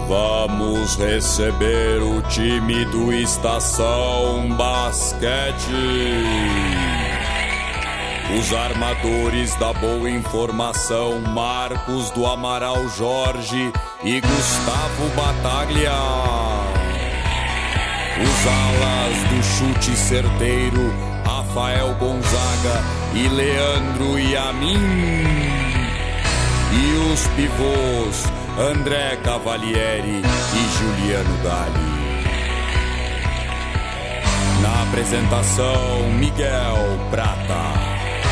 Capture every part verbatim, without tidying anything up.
Vamos receber o time do Estação Basquete. Os armadores da boa informação, Marcos do Amaral Jorge e Gustavo Bataglia. Os alas do chute certeiro, Rafael Gonzaga e Leandro Yamin. E os pivôs, André Cavalieri e Juliano Galli. Na apresentação, Miguel Prata.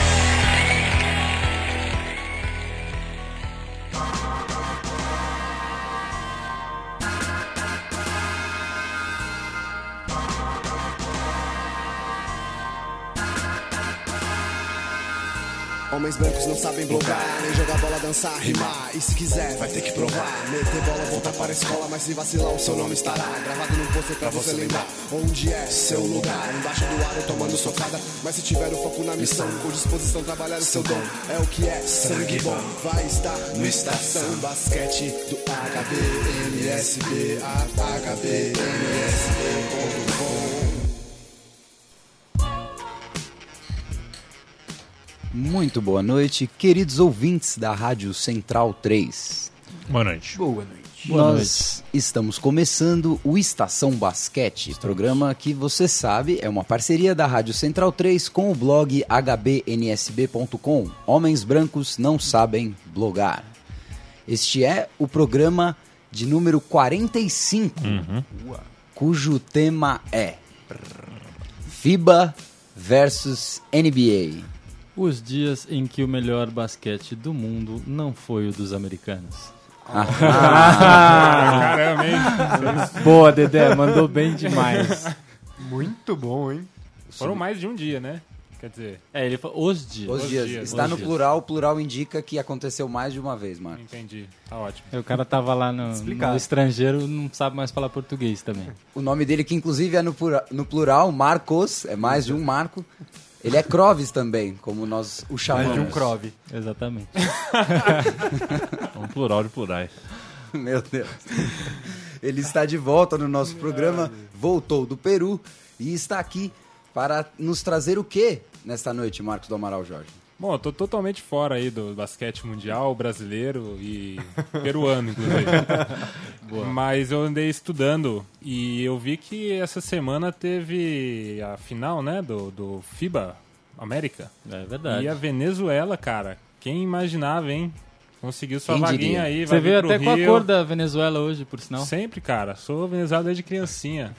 Homens brancos não sabem blogar, nem jogar bola, dançar, rimar. E se quiser, vai ter que provar. Meter bola, voltar para a escola, mas se vacilar o seu nome estará gravado num pôster pra você lembrar onde é seu lugar. Embaixo do aro, tomando socada, mas se tiver o foco na missão, com disposição, trabalhar o seu dom. É o que é sangue bom, vai estar no Estação Basquete do H B N S B, H B N S B ponto com. Muito boa noite, queridos ouvintes da Rádio Central três. Boa noite. Boa noite. Boa Nós noite. Estamos começando o Estação Basquete, estamos. Programa que você sabe é uma parceria da Rádio Central três com o blog H B N S B ponto com. Homens brancos não sabem blogar. Este é o programa de número quarenta e cinco, uhum. cujo tema é FIBA versus N B A. Os dias em que o melhor basquete do mundo não foi o dos americanos. Ah, ah, caramba, hein? Boa, Dedé, mandou bem demais. Muito bom, hein? Foram mais de um dia, né? Quer dizer... É, ele falou os dias. Os, os dias. dias. Está os no dias. plural, o plural indica que aconteceu mais de uma vez, mano. Entendi, tá ótimo. O cara tava lá no, no estrangeiro, não sabe mais falar português também. O nome dele, que inclusive é no, pura, no plural, Marcos, é mais de um Marco. Ele é Crovis também, como nós o chamamos. Mais de um Crove. Exatamente. Um plural de plurais. Meu Deus. Ele está de volta no nosso programa, voltou do Peru e está aqui para nos trazer o quê nesta noite, Marcos do Amaral Jorge? Bom, eu tô totalmente fora aí do basquete mundial, brasileiro e peruano, inclusive. Boa. Mas eu andei estudando e eu vi que essa semana teve a final, né, do, do FIBA América. É verdade. E a Venezuela, cara, quem imaginava, hein? Conseguiu sua Quem vaguinha diria? aí, Você vai veio até Rio. com a cor da Venezuela hoje, por sinal. Sempre, cara. Sou venezuelano desde criancinha.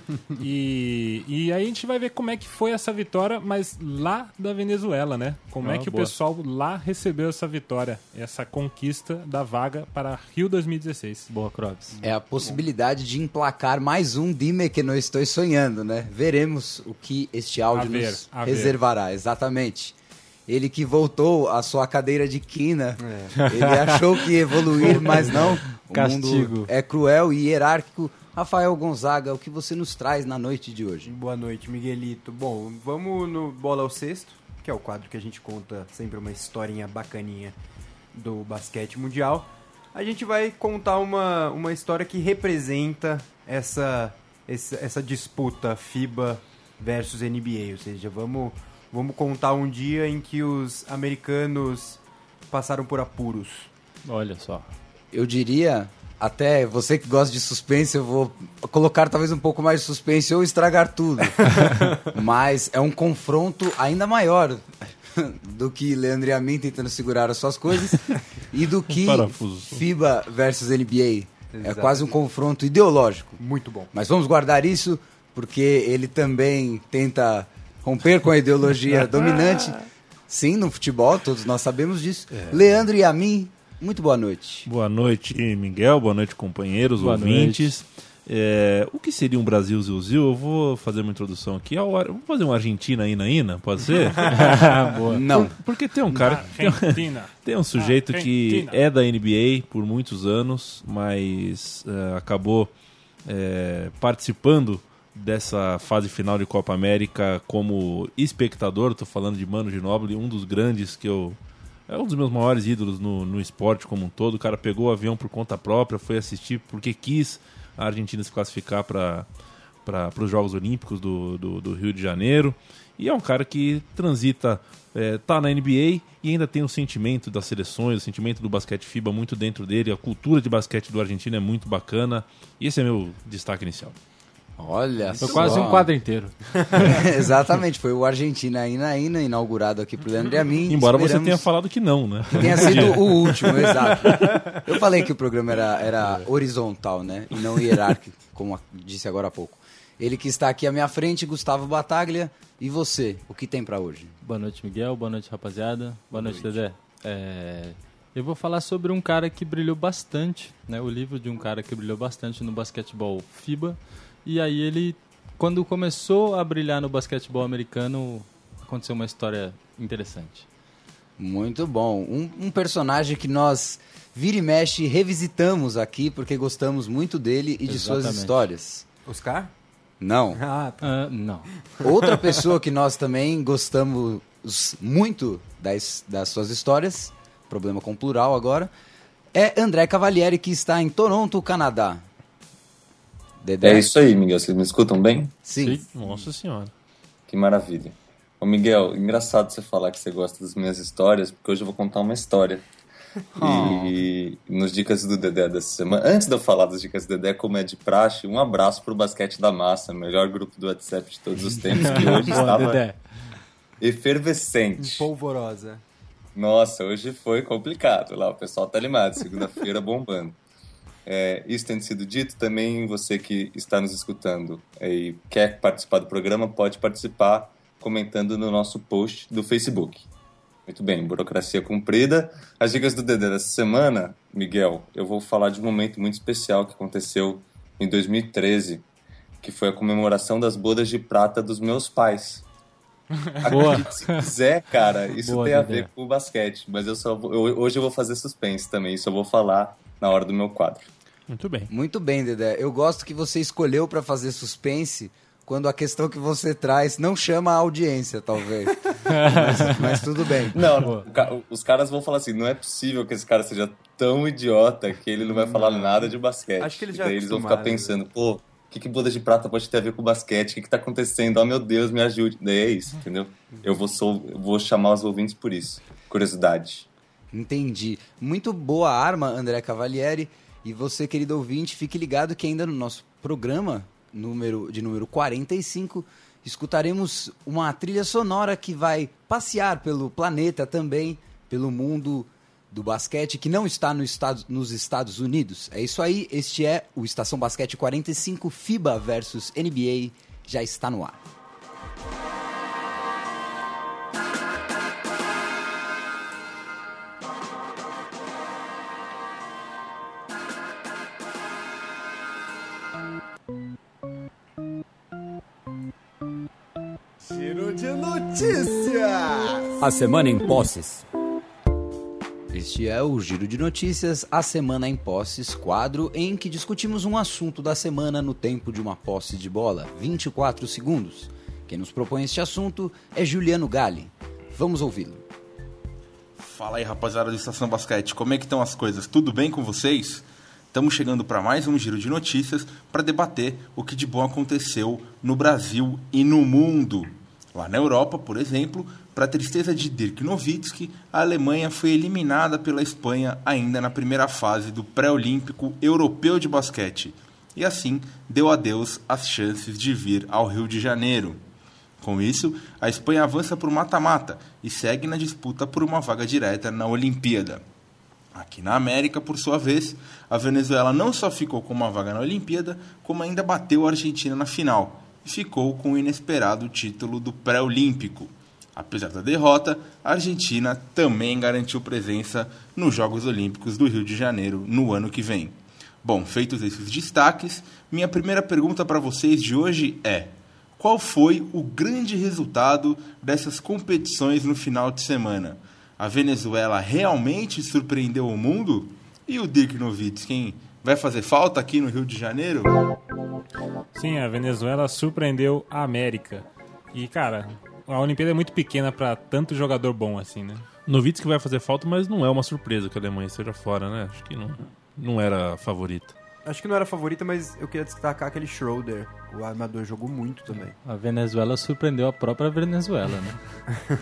e, e aí a gente vai ver como é que foi essa vitória, mas lá da Venezuela, né? Como ah, é que boa. o pessoal lá recebeu essa vitória, essa conquista da vaga para Rio dois mil e dezesseis. Boa, Crovis. É a possibilidade de emplacar mais um Dime que não estou sonhando, né? Veremos o que este áudio a ver, nos a reservará, ver. Exatamente. Ele que voltou à sua cadeira de quina, é. Ele achou que ia evoluir, mas não. O Castigo. mundo é cruel e hierárquico. Rafael Gonzaga, o que você nos traz na noite de hoje? Boa noite, Miguelito. Bom, vamos no Bola ao Cesto, que é o quadro que a gente conta sempre uma historinha bacaninha do basquete mundial. A gente vai contar uma, uma história que representa essa, essa, essa disputa FIBA versus N B A, ou seja, vamos, vamos contar um dia em que os americanos passaram por apuros. Olha só. Eu diria... Até você que gosta de suspense, eu vou colocar talvez um pouco mais de suspense ou estragar tudo. Mas é um confronto ainda maior do que Leandro Yamin tentando segurar as suas coisas e do que Parafuso. FIBA versus N B A. Exato. É quase um confronto ideológico. Muito bom. Mas vamos guardar isso, porque ele também tenta romper com a ideologia dominante. Sim, no futebol, todos nós sabemos disso. É. Leandro Yamin, muito boa noite. Boa noite, Miguel. Boa noite, companheiros, boa ouvintes. É, o que seria um Brasil Zil-Zil? Eu vou fazer uma introdução aqui. Vamos fazer uma Argentina Ina-Ina, pode ser? Boa. Não. Por, porque tem um cara... Tem, tem um sujeito Argentina. que é da N B A por muitos anos, mas uh, acabou uh, participando dessa fase final de Copa América como espectador. Estou falando de Manu Ginóbili, um dos grandes que eu é um dos meus maiores ídolos no, no esporte como um todo. O cara pegou o avião por conta própria, foi assistir porque quis a Argentina se classificar para para os Jogos Olímpicos do, do, do Rio de Janeiro. E é um cara que transita, é, tá na N B A e ainda tem o sentimento das seleções, o sentimento do basquete FIBA muito dentro dele. A cultura de basquete do Argentina é muito bacana. E esse é meu destaque inicial. Olha Foi só. quase um quadro inteiro. É, exatamente, foi o Argentina Ina Ina, inaugurado aqui pro Leandro e a mim. Embora Esperamos você tenha falado que não, né? que tenha sido o último, exato. Eu falei que o programa era, era horizontal, né? E não hierárquico, como disse agora há pouco. Ele que está aqui à minha frente, Gustavo Bataglia. E você, o que tem pra hoje? Boa noite, Miguel. Boa noite, rapaziada. Boa, Boa noite, noite, Dedé. É... Eu vou falar sobre um cara que brilhou bastante, né? O livro de um cara que brilhou bastante no basquetebol FIBA. E aí ele, quando começou a brilhar no basquetebol americano, aconteceu uma história interessante. Muito bom. Um, um personagem que nós, vira e mexe, revisitamos aqui, porque gostamos muito dele e de Exatamente. suas histórias. Oscar? Não. Ah, tá. Uh, não. Outra pessoa que nós também gostamos muito das, das suas histórias, problema com plural agora, é André Cavalieri, que está em Toronto, Canadá. Dedé? É isso aí, Miguel. Vocês me escutam bem? Sim. Sim. Nossa senhora. Que maravilha. Ô, Miguel, engraçado você falar que você gosta das minhas histórias, porque hoje eu vou contar uma história. Oh. E nos Dicas do Dedé dessa semana, antes de eu falar das Dicas do Dedé, como é de praxe, um abraço pro Basquete da Massa, melhor grupo do WhatsApp de todos os tempos, que hoje Boa, estava Dedé. efervescente. Polvorosa. Nossa, hoje foi complicado lá, o pessoal tá animado, segunda-feira bombando. É, isso tendo sido dito, também você que está nos escutando e quer participar do programa, pode participar comentando no nosso post do Facebook. Muito bem, burocracia cumprida. As dicas do Dedé dessa semana, Miguel, eu vou falar de um momento muito especial que aconteceu em dois mil e treze, que foi a comemoração das bodas de prata dos meus pais. Boa. Acredite se quiser, cara, isso Boa, tem a Dedé. ver com o basquete, mas eu só vou, eu, hoje eu vou fazer suspense também, isso eu vou falar na hora do meu quadro. Muito bem. Muito bem, Dedé. Eu gosto que você escolheu para fazer suspense quando a questão que você traz não chama a audiência, talvez. mas, mas tudo bem. Não, não, o ca- os caras vão falar assim, não é possível que esse cara seja tão idiota que ele não vai falar nada de basquete. Acho que eles já Daí eles vão ficar acostumaram, pensando, pô, o que, que boda de prata pode ter a ver com basquete? O que, que tá acontecendo? Oh, meu Deus, me ajude. Daí é isso, entendeu? Eu vou, sou, eu vou chamar os ouvintes por isso. Curiosidade. Entendi. Muito boa arma, André Cavalieri. E você, querido ouvinte, fique ligado que ainda no nosso programa número, de número quarenta e cinco, escutaremos uma trilha sonora que vai passear pelo planeta também, pelo mundo do basquete, que não está no estado, nos Estados Unidos. É isso aí, este é o Estação Basquete quarenta e cinco FIBA versus N B A, já está no ar. Giro de notícias. A semana em posses. Este é o Giro de Notícias, a Semana em Posses, quadro em que discutimos um assunto da semana no tempo de uma posse de bola, vinte e quatro segundos. Quem nos propõe este assunto é Juliano Galli. Vamos ouvi-lo. Fala aí, rapaziada do Estação Basquete, como é que estão as coisas? Tudo bem com vocês? Estamos chegando para mais um Giro de Notícias para debater o que de bom aconteceu no Brasil e no mundo. Lá na Europa, por exemplo, para a tristeza de Dirk Nowitzki, a Alemanha foi eliminada pela Espanha ainda na primeira fase do pré-olímpico europeu de basquete e assim deu adeus às chances de vir ao Rio de Janeiro. Com isso, a Espanha avança para o mata-mata e segue na disputa por uma vaga direta na Olimpíada. Aqui na América, por sua vez, a Venezuela não só ficou com uma vaga na Olimpíada, como ainda bateu a Argentina na final e ficou com o inesperado título do pré-olímpico. Apesar da derrota, a Argentina também garantiu presença nos Jogos Olímpicos do Rio de Janeiro no ano que vem. Bom, feitos esses destaques, minha primeira pergunta para vocês de hoje é: qual foi o grande resultado dessas competições no final de semana? A Venezuela realmente surpreendeu o mundo? E o Dirk Nowitzki, quem vai fazer falta aqui no Rio de Janeiro? Sim, a Venezuela surpreendeu a América. E, cara, a Olimpíada é muito pequena pra tanto jogador bom assim, né? Nowitzki vai fazer falta, mas não é uma surpresa que a Alemanha esteja fora, né? Acho que não, não era a favorita. Acho que não era a favorita, mas eu queria destacar aquele Schroeder. O armador jogou muito também. A Venezuela surpreendeu a própria Venezuela, né?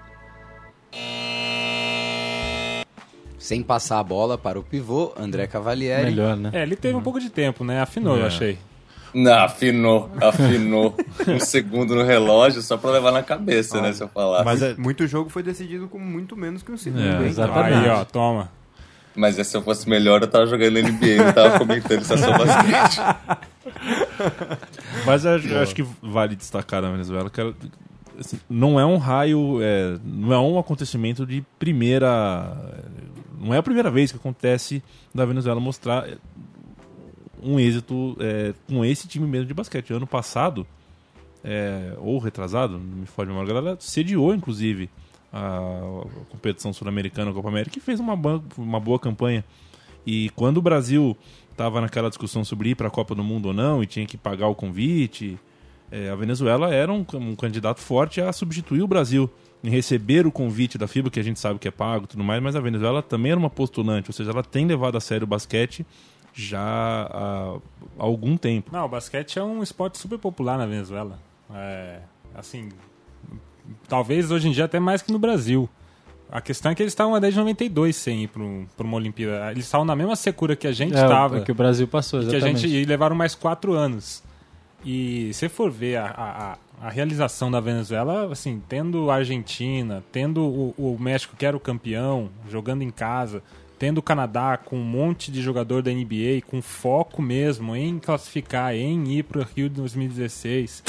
Sem passar a bola para o pivô, André Cavalieri. Melhor, né? É, ele teve um pouco de tempo, né? Afinou, É. eu achei. Não, afinou, afinou. Um segundo no relógio só pra levar na cabeça, né, se eu falar. Mas é, Muito jogo foi decidido com muito menos que um segundo. É, hein? exatamente. Aí, ó, toma. Mas se eu fosse melhor, eu tava jogando N B A, não tava comentando estação basquete. mas eu, eu acho que vale destacar na Venezuela que ela, assim, não é um raio, é, não é um acontecimento de primeira... Não é a primeira vez que acontece da Venezuela mostrar um êxito é, com esse time mesmo de basquete. Ano passado, é, ou retrasado, não me fode a memória, ela sediou, inclusive, a competição sul-americana, a Copa América, e fez uma, uma boa campanha. E quando o Brasil estava naquela discussão sobre ir para a Copa do Mundo ou não, e tinha que pagar o convite, é, a Venezuela era um, um candidato forte a substituir o Brasil em receber o convite da FIBA, que a gente sabe que é pago e tudo mais, mas a Venezuela também era uma postulante, ou seja, ela tem levado a sério o basquete já há, há algum tempo. Não, o basquete é um esporte super popular na Venezuela. É, assim, talvez hoje em dia até mais que no Brasil. A questão é que eles estavam desde noventa e dois sem ir para uma Olimpíada. Eles estavam na mesma secura que a gente estava. É, que o Brasil passou, que exatamente. a gente, e levaram mais quatro anos. E se for ver a, a, a realização da Venezuela, assim, tendo a Argentina, tendo o, o México, que era o campeão, jogando em casa, tendo o Canadá com um monte de jogador da N B A, com foco mesmo em classificar, em ir para o Rio de dois mil e dezesseis,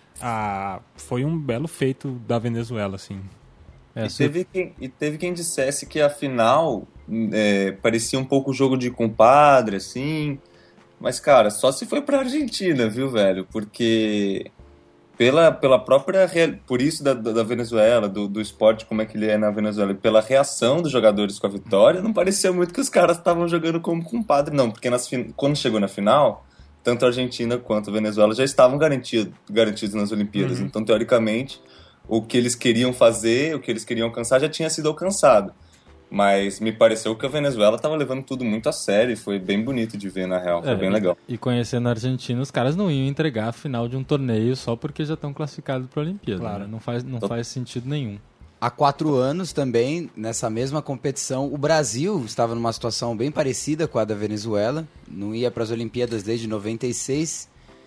ah, foi um belo feito da Venezuela, assim. É, E teve, quem, e teve quem dissesse que a final é, parecia um pouco jogo de compadre, assim. Mas, cara, só se foi pra Argentina, viu, velho? Porque pela, pela própria... Por isso da, da Venezuela, do, do esporte, como é que ele é na Venezuela, e pela reação dos jogadores com a vitória, não parecia muito que os caras estavam jogando como compadre, não. Porque nas, quando chegou na final, tanto a Argentina quanto a Venezuela já estavam garantido, garantidos nas Olimpíadas. Uhum. Então, teoricamente, o que eles queriam fazer, o que eles queriam alcançar, já tinha sido alcançado. Mas me pareceu que a Venezuela estava levando tudo muito a sério e foi bem bonito de ver, na real. Foi é, bem legal. E conhecendo a Argentina, os caras não iam entregar a final de um torneio só porque já estão classificados para a Olimpíada. Claro. Né? Não, faz, não faz sentido nenhum. Há quatro anos também, nessa mesma competição, o Brasil estava numa situação bem parecida com a da Venezuela. Não ia para as Olimpíadas desde noventa e seis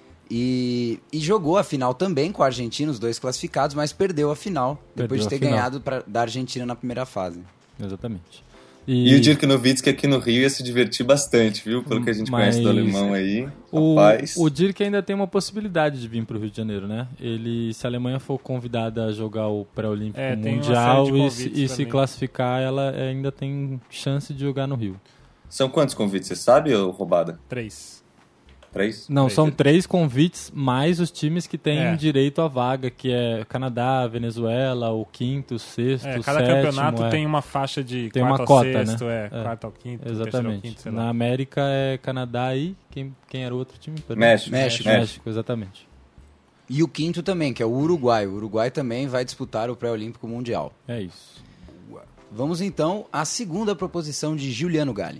e, e jogou a final também com a Argentina, os dois classificados, mas perdeu a final, depois Perdeu de ter a final. ganhado pra, da Argentina na primeira fase. Exatamente. E, e o Dirk Nowitzki aqui no Rio ia se divertir bastante, viu? Pelo que a gente Mas conhece do alemão aí. O, Rapaz. o Dirk ainda tem uma possibilidade de vir para o Rio de Janeiro, né? Ele, se a Alemanha for convidada a jogar o pré-olímpico É, tem uma mundial série de e, se- convites e se também. classificar, ela ainda tem chance de jogar no Rio. São quantos convites, você sabe, ô Roubada? Três. Três? Não, Três. são três convites, mais os times que têm É. direito à vaga, que é Canadá, Venezuela, o quinto, o sexto, É, o cada sétimo. campeonato é. tem uma faixa de Tem quarto uma ao cota, sexto, né? é, É. quarto ao quinto, terceiro ao Exatamente. quinto, sei Na lá. América é Canadá e quem, quem era o outro time? Perdão. México. México. México, exatamente. E o quinto também, que é o Uruguai. O Uruguai também vai disputar o pré-olímpico mundial. É isso. Vamos então à segunda proposição de Giuliano Galli.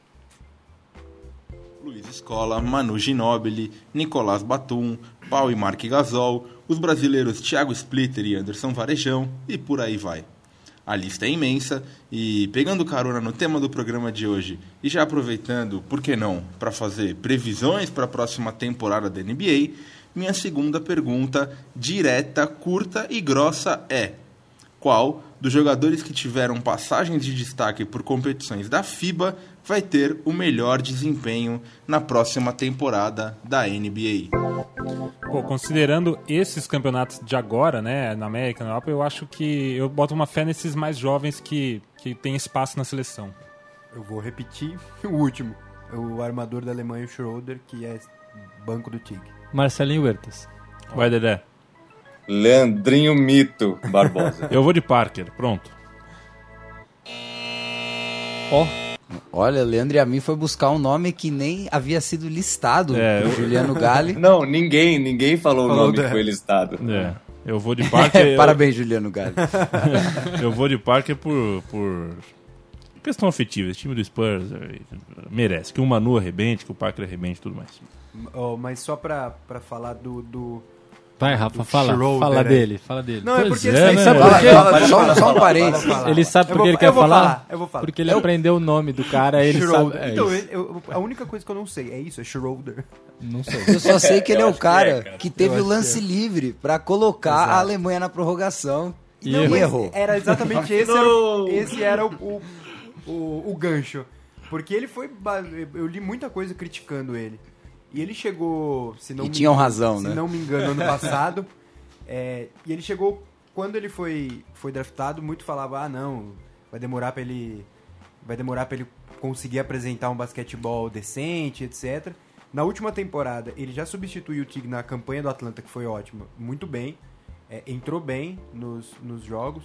Luiz Escola, Manu Ginóbili, Nicolás Batum, Pau e Marc Gasol, os brasileiros Thiago Splitter e Anderson Varejão e por aí vai. A lista é imensa e, pegando carona no tema do programa de hoje e já aproveitando, por que não, para fazer previsões para a próxima temporada da N B A, minha segunda pergunta, direta, curta e grossa é: qual dos jogadores que tiveram passagens de destaque por competições da FIBA vai ter o melhor desempenho na próxima temporada da N B A? Pô, considerando esses campeonatos de agora, né, na América, na Europa, eu acho que eu boto uma fé nesses mais jovens que, que tem espaço na seleção. Eu vou repetir o último. O armador da Alemanha, o Schroeder, que é banco do Tig. Marcelinho Huertas. Vai, Dedé. Leandrinho Mito Barbosa. Eu vou de Parker, pronto. Ó, Olha, Leandro e a mim foi buscar um nome que nem havia sido listado É, por eu- Giuliano Galli. Não, ninguém, ninguém falou, Falou o nome da- que foi listado. É. Eu vou de Parker... eu... Parabéns, Juliano Galli. Eu vou de Parker por, por questão afetiva. Esse time do Spurs merece. Que o Manu arrebente, que o Parker arrebente e tudo mais. Oh, mas só pra, pra falar do... do... Vai, Rafa, fala, fala dele, fala dele. Não, é porque... é, né? Sabe por quê? Fala, só, só um parênteses. Ele sabe por que ele quer falar? Eu vou falar. Porque ele eu... aprendeu o nome do cara, ele Schroeder. sabe... É então, ele, eu, a única coisa que eu não sei é isso, é Schroeder. Não sei. Eu só sei que ele é o cara, que, é, cara. que teve Eu o lance que é. livre pra colocar Exato. a Alemanha na prorrogação. E Não, errou. errou. Era exatamente esse, era, o, esse era o, o, o, o gancho. Porque ele foi... Eu li muita coisa criticando ele. E ele chegou... Se não E me, tinham razão, se né? Se não me engano, ano passado... É, e ele chegou, quando ele foi, foi draftado, muito falava, ah não, vai demorar pra ele vai demorar para ele conseguir apresentar um basquetebol decente, etcétera. Na última temporada, ele já substituiu o Teague na campanha do Atlanta, que foi ótima, muito bem, é, entrou bem nos, nos jogos,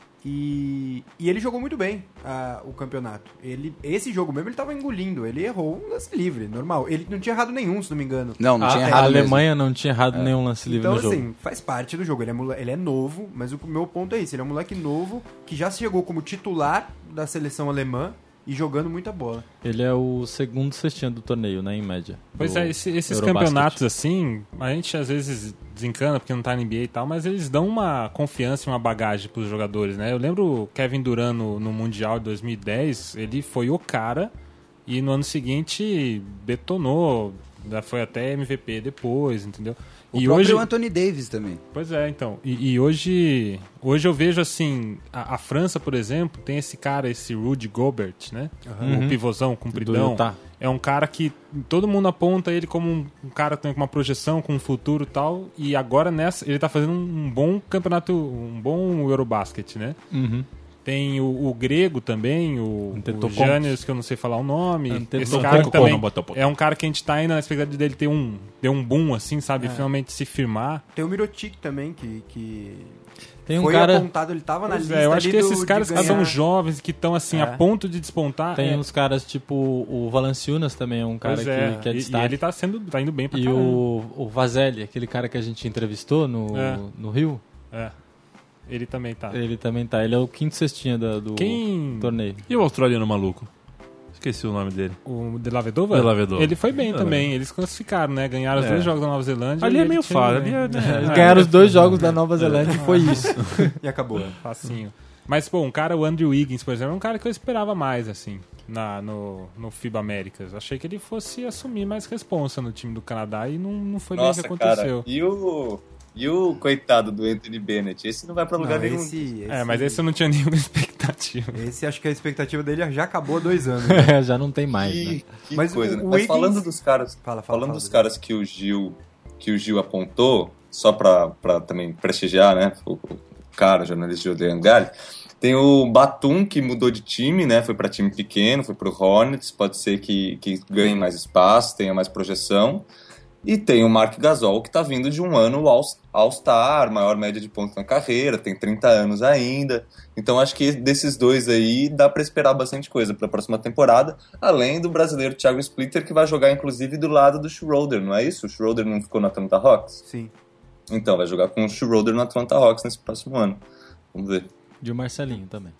e, e ele jogou muito bem a, o campeonato. Ele, esse jogo mesmo ele tava engolindo, ele errou um lance livre, normal. Ele não tinha errado nenhum, se não me engano. Não, não a, tinha a errado Alemanha mesmo. não tinha errado É. nenhum lance livre Então, no jogo. assim, faz parte do jogo. Ele é, mole- ele é novo, mas o meu ponto é esse. Ele é um moleque novo que já chegou como titular da seleção alemã e jogando muita bola. Ele é o segundo cestinha do torneio, né, em média. Pois do é, esse- esses Eurobasket. campeonatos assim, a gente às vezes desencana porque não tá na N B A e tal, mas eles dão uma confiança e uma bagagem pros jogadores, né? Eu lembro o Kevin Durant no, no Mundial de dois mil e dez, ele foi o cara e no ano seguinte betonou, já foi até M V P depois, entendeu? O e próprio hoje, Anthony Davis também. pois é, então. E, e hoje, hoje eu vejo assim, a, a França, por exemplo, tem esse cara, esse Rudy Gobert, né? O pivôzão, compridão. Do Utah. É um cara que todo mundo aponta ele como um, um cara que tem uma projeção, com um futuro e tal. E agora nessa, ele tá fazendo um, um bom campeonato, um bom Eurobasket, né? Uhum. Tem o, o grego também, o, o Antetokounmpo. Giannis, que eu não sei falar o nome. Antetokounmpo. Esse cara que também Não botou ponto. é um cara que a gente tá ainda na expectativa dele ter um, ter um boom, assim, sabe? Finalmente se firmar. Tem o Mirotic também, que, que Tem um foi cara... apontado, ele tava na Pois lista é, eu acho ali que do- esses caras de que são ganhar. jovens, que estão assim, É. a ponto de despontar. Tem é, uns caras tipo o Valanciunas também, é um cara pois que, é, que é e- destaque. E ele tá, sendo, tá indo bem pra E caramba. o, o Vazelli, aquele cara que a gente entrevistou no, É. no Rio, É. Ele também tá. ele também tá. Ele é o quinto cestinha da- do Quem- torneio. E o australiano maluco? Esqueci o nome dele. O De La Vedova? De La Vedova. Ele foi bem É. também. Eles classificaram, né? Ganharam os É. dois jogos da Nova Zelândia. Ali e é ele meio tinha fácil. ganho. Ali é, Eles é, ganharam os dois jogos da Nova Zelândia e foi isso. E acabou. Facinho. Mas, pô, um cara, o Andrew Wiggins, por exemplo, é um cara que eu esperava mais, assim, na, no, no FIBA Américas. Achei que ele fosse assumir mais responsa no time do Canadá e não, não foi bem o Nossa, que cara. aconteceu. E o, e o coitado do Anthony Bennett? Esse não vai pra lugar Não, nenhum. esse, esse, É, mas esse eu não tinha nenhuma expectativa. esse acho que a expectativa dele já acabou há dois anos. Já não tem mais, né? Que, que Mas coisa, o- né? o Mas Wiggins- falando dos caras, Fala, fala, falando fala, dos Dudu. caras que o Gil que o Gil apontou, só pra, pra também prestigiar, né? O, o cara, o jornalista Juliano Galli. Tem o Batum, que mudou de time, né? Foi pra time pequeno, foi pro Hornets. Pode ser que, que ganhe mais espaço, tenha mais projeção. E tem o Marc Gasol, que tá vindo de um ano All- All-Star, maior média de pontos na carreira, tem trinta anos ainda. Então acho que desses dois aí dá pra esperar bastante coisa pra próxima temporada, além do brasileiro Thiago Splitter, que vai jogar inclusive do lado do Schroeder, não é isso? O Schroeder não ficou no Atlanta Hawks? Sim. Então vai jogar com o Schroeder no Atlanta Hawks nesse próximo ano. Vamos ver. De o Marcelinho também.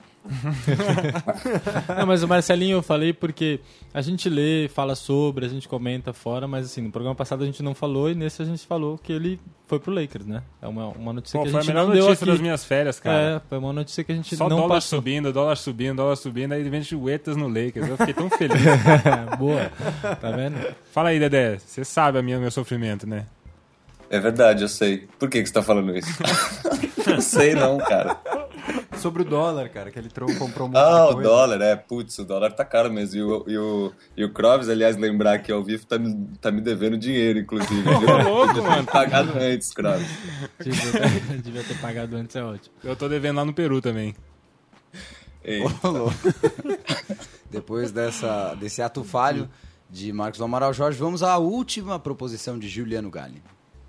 Não, mas o Marcelinho eu falei porque a gente lê, fala sobre, a gente comenta fora, mas assim, no programa passado a gente não falou e nesse a gente falou que ele foi pro Lakers, né? É uma, uma notícia Pô, que a foi a gente melhor não deu notícia aqui. das minhas férias, cara. É, foi uma notícia que a gente Só não dólar passou. subindo, dólar subindo, dólar subindo, aí vem Chuetas no Lakers. Eu fiquei tão feliz. Boa, tá vendo? Fala aí, Dedé. Você sabe a minha, meu sofrimento, né? É verdade, eu sei. Por que, que você tá falando isso? Não sei não, cara. Sobre o dólar, cara, que ele trocou, comprou um monte Ah, de o coisa. dólar, é. Putz, o dólar tá caro mesmo. E o, e o, e o Krovis, aliás, lembrar aqui ao vivo, tá me, tá me devendo dinheiro, inclusive. Viu? Ô, louco, mano. Pagado antes, Krovis. Devia ter, devia ter pagado antes, é ótimo. Eu tô devendo lá no Peru também. Ei, Ô, louco. Depois dessa, desse ato falho de Marcos do Amaral Jorge, vamos à última proposição de Juliano Galli.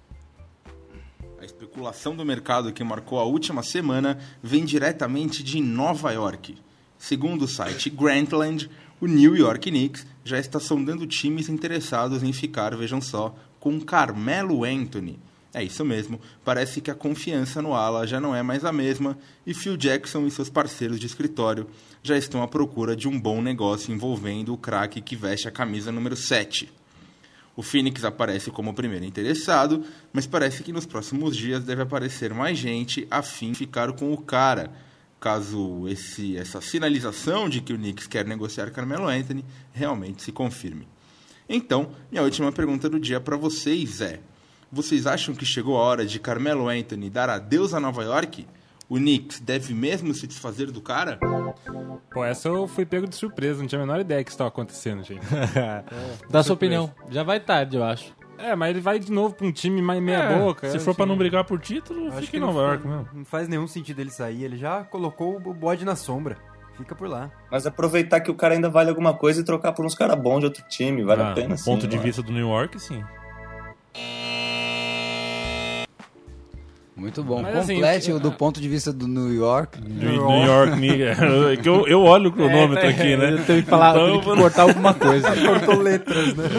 A especulação do mercado que marcou a última semana vem diretamente de Nova York. Segundo o site Grantland, o New York Knicks já está sondando times interessados em ficar, vejam só, com Carmelo Anthony. É isso mesmo, parece que a confiança no ala já não é mais a mesma e Phil Jackson e seus parceiros de escritório já estão à procura de um bom negócio envolvendo o craque que veste a camisa número sete. O Phoenix aparece como o primeiro interessado, mas parece que nos próximos dias deve aparecer mais gente a fim de ficar com o cara, caso esse, essa sinalização de que o Knicks quer negociar Carmelo Anthony realmente se confirme. Então, minha última pergunta do dia para vocês é: vocês acham que chegou a hora de Carmelo Anthony dar adeus a Nova York? O Knicks deve mesmo se desfazer do cara? Pô, essa eu fui pego de surpresa, não tinha a menor ideia que isso estava acontecendo, gente. é, Dá sua opinião. Já vai tarde, eu acho. É, mas ele vai de novo pra um time mais meia-boca. É, se é, for assim, pra não brigar por título, acho fica em não Nova fa- York mesmo. Não faz nenhum sentido ele sair, ele já colocou o bode na sombra. Fica por lá. Mas aproveitar que o cara ainda vale alguma coisa e trocar por uns caras bons de outro time, vale Ah, a pena do sim. ponto de mano. vista do New York, sim. Muito bom. Mas, assim, Complete eu- o do ponto de vista do New York. Do New York Knicks. É que eu, eu olho o cronômetro É, é, aqui, né? Eu tenho que falar, Então, eu tenho que eu vou- cortar alguma coisa. Cortou letras, né?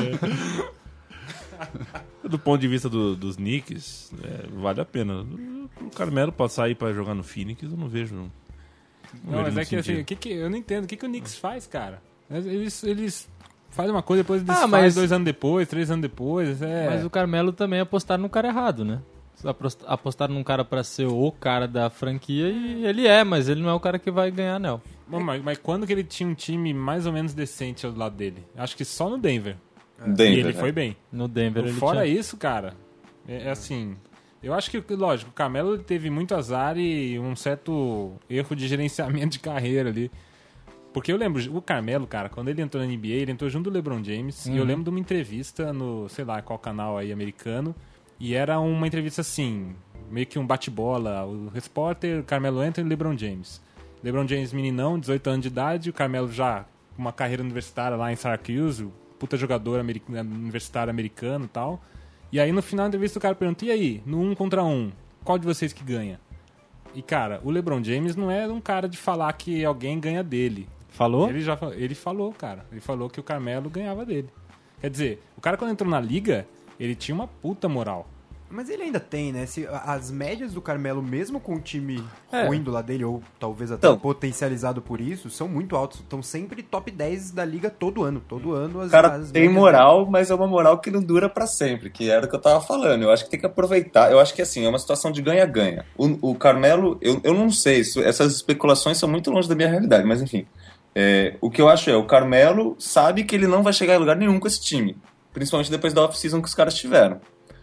Do ponto de vista do- dos Knicks, é, vale a pena. O Carmelo pode sair pra jogar no Phoenix, eu não vejo. Não, Não, vejo mas é muito que assim, sentido. o que que, eu não entendo. O que, que o Knicks faz, cara? Eles, eles fazem uma coisa, depois eles Ah, fazem mas- dois anos depois, três anos depois. É... Mas o Carmelo também apostaram no cara errado, né? Apost- Apostaram num cara pra ser o cara da franquia e ele é, mas ele não é o cara que vai ganhar anel. Bom, mas, mas quando que ele tinha um time mais ou menos decente ao lado dele? Acho que só no Denver. Denver, e ele né? foi bem. No Denver ele Fora tinha... isso, cara, é, é assim... Eu acho que, lógico, o Carmelo teve muito azar e um certo erro de gerenciamento de carreira ali. Porque eu lembro, o Carmelo, cara, quando ele entrou na N B A, ele entrou junto do LeBron James. E eu lembro de uma entrevista no, sei lá, qual canal aí americano. E era uma entrevista assim, meio que um bate-bola. O repórter, Carmelo Anthony e LeBron James. LeBron James, meninão, dezoito anos de idade. O Carmelo já com uma carreira universitária lá em Syracuse. Puta jogador americano, universitário americano e tal. E aí no final da entrevista o cara pergunta: e aí, no um contra um, qual de vocês que ganha? E cara, o LeBron James não é um cara de falar que alguém ganha dele. Falou? Ele já fa- ele falou, cara. Ele falou que o Carmelo ganhava dele. Quer dizer, o cara quando entrou na liga, ele tinha uma puta moral. Mas ele ainda tem, né? Se, as médias do Carmelo, mesmo com o time É. ruim do lado dele, ou talvez até Então. potencializado por isso, são muito altos. Estão sempre top dez da liga todo ano. Todo ano as, O cara as tem médias- moral, mas é uma moral que não dura pra sempre, que era o que eu tava falando. Eu acho que tem que aproveitar. Eu acho que assim, é uma situação de ganha-ganha. O, o Carmelo, eu, eu não sei, isso- essas especulações são muito longe da minha realidade, mas enfim. É, o que eu acho é, o Carmelo sabe que ele não vai chegar em lugar nenhum com esse time. Principalmente depois da off-season que os caras tiveram.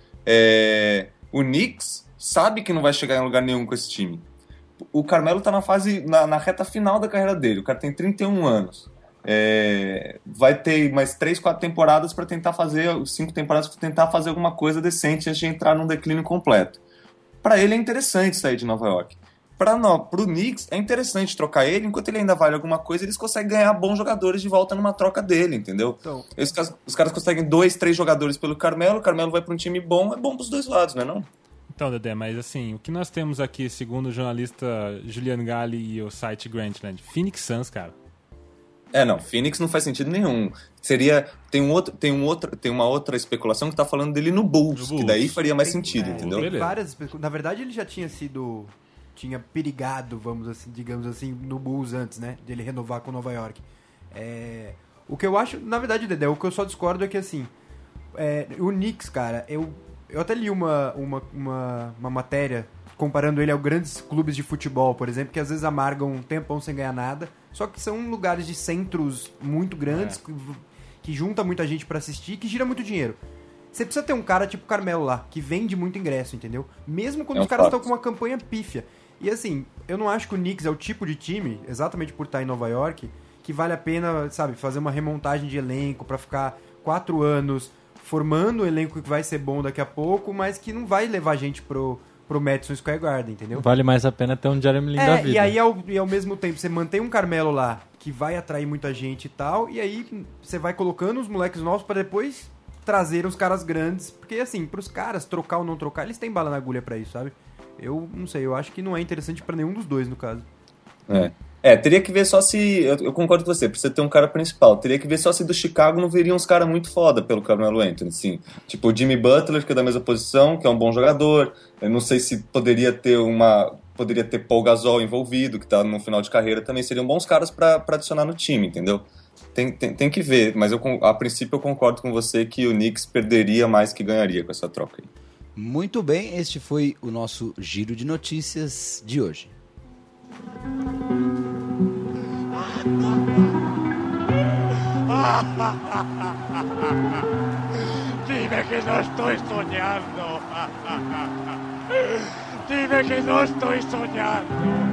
É, o Knicks sabe que não vai chegar em lugar nenhum com esse time. O Carmelo tá na fase, na, na reta final da carreira dele. O cara tem trinta e um anos. É, vai ter mais três, quatro temporadas para tentar fazer, cinco temporadas para tentar fazer alguma coisa decente antes de entrar num declínio completo. Para ele é interessante sair de Nova York. Para o Knicks é interessante trocar ele, enquanto ele ainda vale alguma coisa, eles conseguem ganhar bons jogadores de volta numa troca dele, entendeu? Então, Os, caras- os caras conseguem dois, três jogadores pelo Carmelo, o Carmelo vai para um time bom, é bom pros dois lados, não é não? Então, Dedé, mas assim, o que nós temos aqui, segundo o jornalista Julian Galli e o site Grantland? Phoenix Suns, cara. É, não, Phoenix não faz sentido nenhum. Seria. Tem, um outro, tem, um outro, tem uma outra especulação que tá falando dele no Bulls, No Bulls. que daí faria mais tem- sentido, é, entendeu? tem Beleza. várias espe- Na verdade, ele já tinha sido. Tinha perigado, vamos assim, digamos assim, no Bulls antes, né? De ele renovar com Nova York. É, o que eu acho, na verdade, Dedé, o que eu só discordo é que assim. é, o Knicks, cara, eu, eu até li uma, uma, uma, uma matéria comparando ele a grandes clubes de futebol, por exemplo, que às vezes amargam um tempão sem ganhar nada, só que são lugares de centros muito grandes, que, que junta muita gente pra assistir, que gira muito dinheiro. Você precisa ter um cara tipo o Carmelo lá, que vende muito ingresso, entendeu? Mesmo quando É um os caras fato. estão com uma campanha pífia. E assim, eu não acho que o Knicks é o tipo de time, exatamente por estar em Nova York, que vale a pena, sabe, fazer uma remontagem de elenco pra ficar quatro anos formando um elenco que vai ser bom daqui a pouco, mas que não vai levar a gente pro, pro Madison Square Garden, entendeu? Vale mais a pena ter um Jeremy Lin da É, vida. e aí ao, e ao mesmo tempo você mantém um Carmelo lá que vai atrair muita gente e tal, e aí você vai colocando os moleques novos pra depois trazer os caras grandes, porque assim, pros caras trocar ou não trocar, eles têm bala na agulha pra isso, sabe? Eu não sei, eu acho que não é interessante pra nenhum dos dois no caso. É. É, teria que ver só se... Eu, eu concordo com você, precisa ter um cara principal. Teria que ver só se do Chicago não viriam uns caras muito foda pelo Carmelo Anthony, sim. Tipo o Jimmy Butler, que é da mesma posição, que é um bom jogador. Eu não sei se poderia ter uma... Poderia ter Paul Gasol envolvido, que tá no final de carreira. Também seriam bons caras pra, pra adicionar no time, entendeu? Tem, tem, tem que ver, mas eu, a princípio eu concordo com você que o Knicks perderia mais que ganharia com essa troca aí. Muito bem, este foi o nosso Giro de Notícias de hoje. Dime que no estoy soñando. Dime que no estoy soñando.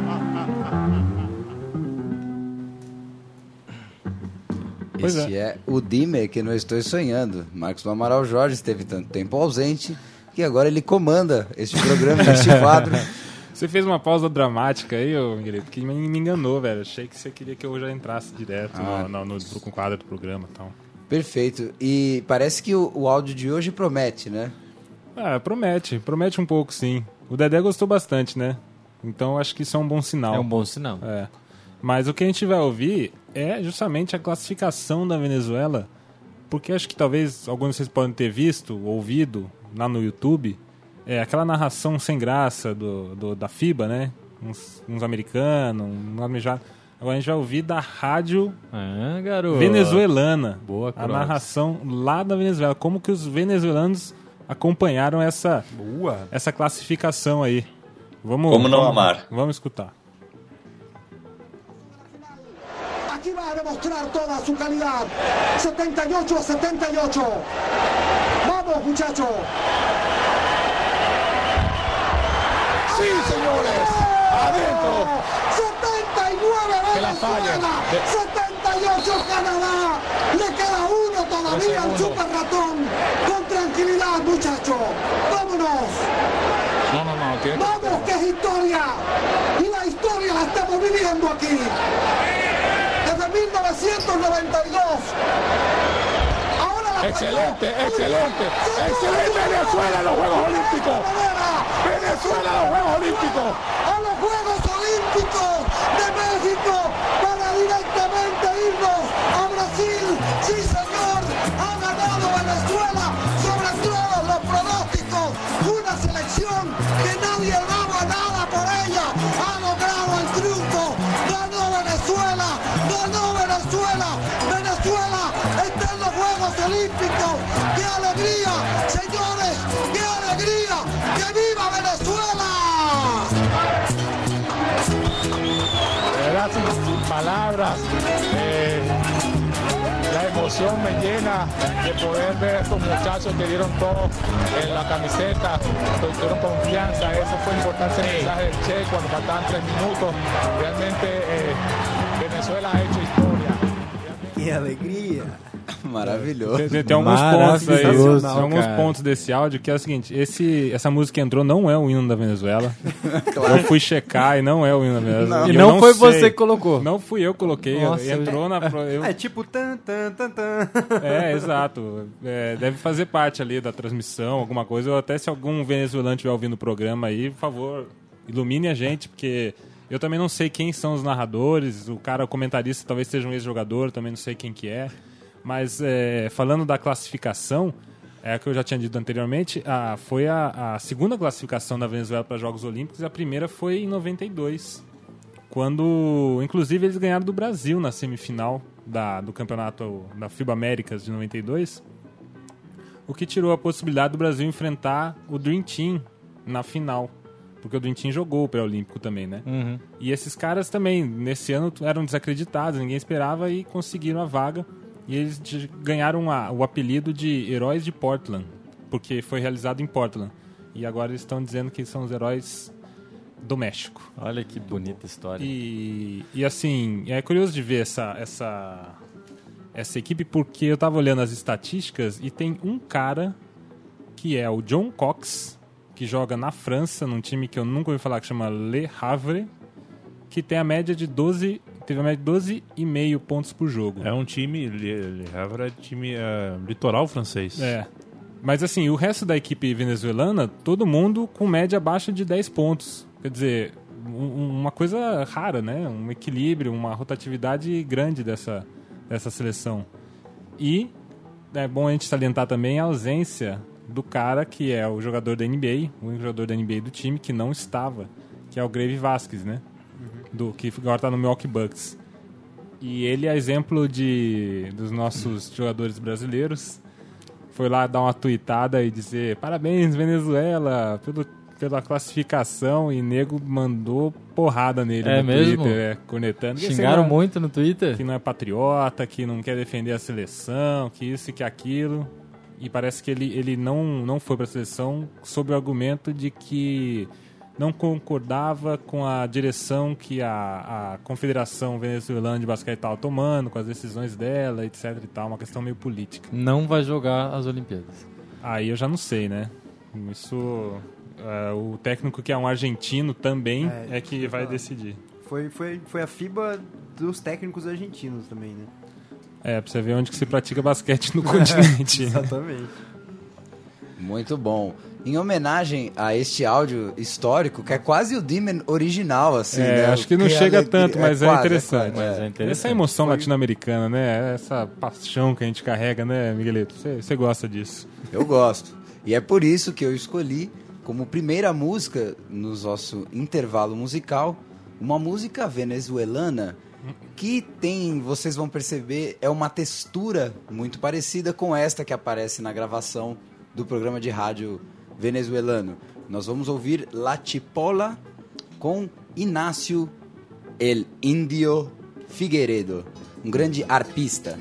Este é. é o Dime que não estou sonhando. Marcos do Amaral Jorge esteve tanto tempo ausente que agora ele comanda este programa, este quadro. Você fez uma pausa dramática aí, ô Miguelito, que me enganou, velho. Achei que você queria que eu já entrasse direto ah. no, no, no, no quadro do programa e tal. Perfeito. E parece que o, o áudio de hoje promete, né? Ah, promete. Promete um pouco, sim. O Dedé gostou bastante, né? Então acho que isso é um bom sinal. É um bom sinal. É. Mas o que a gente vai ouvir é justamente a classificação da Venezuela, porque acho que talvez alguns de vocês podem ter visto, ouvido lá no YouTube, é aquela narração sem graça do, do, da FIBA, né? Uns, uns americanos, um americano. Agora a gente vai ouvir da rádio ah, garoto. venezuelana. Boa, a narração lá da Venezuela. Como que os venezuelanos acompanharam essa, Boa. essa classificação aí. Vamos, Como não vamos, amar? Vamos escutar. Aquí va a demostrar toda su calidad. setenta y ocho a setenta y ocho. Vamos, muchachos. Sí, señores. Adentro. setenta y nueve Venezuela. setenta y ocho Canadá. Le queda uno todavía al Super Ratón. Con tranquilidad, muchachos. Vámonos. No, no, no. ¿Qué? Vamos, que es historia. Y la historia la estamos viviendo aquí. Desde mil novecientos noventa y dos. Ahora la excelente, excelente. Excelente Venezuela en los Juegos Olímpicos. Venezuela en los Juegos Olímpicos. A los Juegos Olímpicos de México para directamente irnos a Brasil. Sí, señor. Ha ganado Venezuela sobre todos los pronósticos. Una selección que nadie daba nada por ella. Ha logrado el triunfo. Ganó Venezuela. Ganó Venezuela. Venezuela está en los Juegos Olímpicos. ¡Qué alegría, señores! ¡Qué alegría! ¡Que viva Venezuela! De verdad, sin palabras. Eh, la emoción me llena de poder ver a estos muchachos que dieron todo en la camiseta, que tuvieron confianza. Eso fue importante el mensaje del Che cuando faltaban tres minutos. Realmente eh, Venezuela ha hecho historia. Que alegria! Maravilhoso. Tem, tem alguns pontos aí, tem alguns pontos desse áudio que é o seguinte, esse, essa música que entrou não é o hino da Venezuela. Claro. Eu fui checar e não é o hino da Venezuela. Não. E não, não foi sei. você que colocou. Não fui eu que coloquei. Nossa, entrou na... Eu... É tipo tan, tan, tan, tan. É, exato. É, deve fazer parte ali da transmissão, alguma coisa. Ou até se algum venezuelano estiver ouvindo o programa aí, por favor, ilumine a gente, porque eu também não sei quem são os narradores. O cara, o comentarista, talvez seja um ex-jogador, também não sei quem que é. Mas é, falando da classificação, é a que eu já tinha dito anteriormente, a, foi a, a segunda classificação da Venezuela para Jogos Olímpicos e a primeira foi em noventa e dois, quando, inclusive, eles ganharam do Brasil na semifinal da, do campeonato da FIBA Américas de noventa e dois, o que tirou a possibilidade do Brasil enfrentar o Dream Team na final, porque o Dream Team jogou o pré-olímpico também, né? Uhum. E esses caras também, nesse ano, eram desacreditados, ninguém esperava e conseguiram a vaga. E eles ganharam a, o apelido de Heróis de Portland, porque foi realizado em Portland. E agora eles estão dizendo que são os heróis do México. Olha que bonita história. E, e assim, é curioso de ver essa, essa, essa equipe, porque eu estava olhando as estatísticas e tem um cara que é o John Cox, que joga na França, num time que eu nunca ouvi falar, que chama Le Havre, que tem a média de doze... Teve a média de doze vírgula cinco pontos por jogo. É um time, Le Havre é time é, litoral francês. É. Mas assim, o resto da equipe venezuelana, todo mundo com média abaixo de dez pontos. Quer dizer, um, uma coisa rara, né? Um equilíbrio, uma rotatividade grande dessa, dessa seleção. E é bom a gente salientar também a ausência do cara que é o jogador da N B A, o único jogador da N B A do time que não estava, que é o Greive Vasquez, né? Do, que agora está no Milwaukee Bucks. E ele é exemplo de, dos nossos jogadores brasileiros. Foi lá dar uma tuitada e dizer parabéns, Venezuela, pelo, pela classificação, e nego mandou porrada nele é no mesmo? Twitter, é, cornetando. Xingaram não, muito no Twitter? Que não é patriota, que não quer defender a seleção, que isso e que aquilo. E parece que ele, ele não, não foi para a seleção sob o argumento de que não concordava com a direção que a, a Confederação Venezuelana de Basquete estava tomando, com as decisões dela, etc e tal, uma questão meio política. Não vai jogar as Olimpíadas. Aí eu já não sei, né? Isso, é, o técnico que é um argentino também é, é que vai decidir. Foi, foi, foi a FIBA dos técnicos argentinos também, né? É, pra você ver onde que se pratica basquete no continente. Exatamente. Muito bom. Em homenagem a este áudio histórico, que é quase o Demon original, assim, é, né? acho que não que chega alegria, tanto, mas é, é, quase, interessante. é, quase, é interessante. Essa emoção Foi... latino-americana, né? Essa paixão que a gente carrega, né, Miguelito? Você gosta disso? Eu gosto. E é por isso que eu escolhi como primeira música no nosso intervalo musical, uma música venezuelana que tem, vocês vão perceber, é uma textura muito parecida com esta que aparece na gravação do programa de rádio venezuelano. Nós vamos ouvir La Chipola com Inácio El Indio Figueiredo, um grande arpista.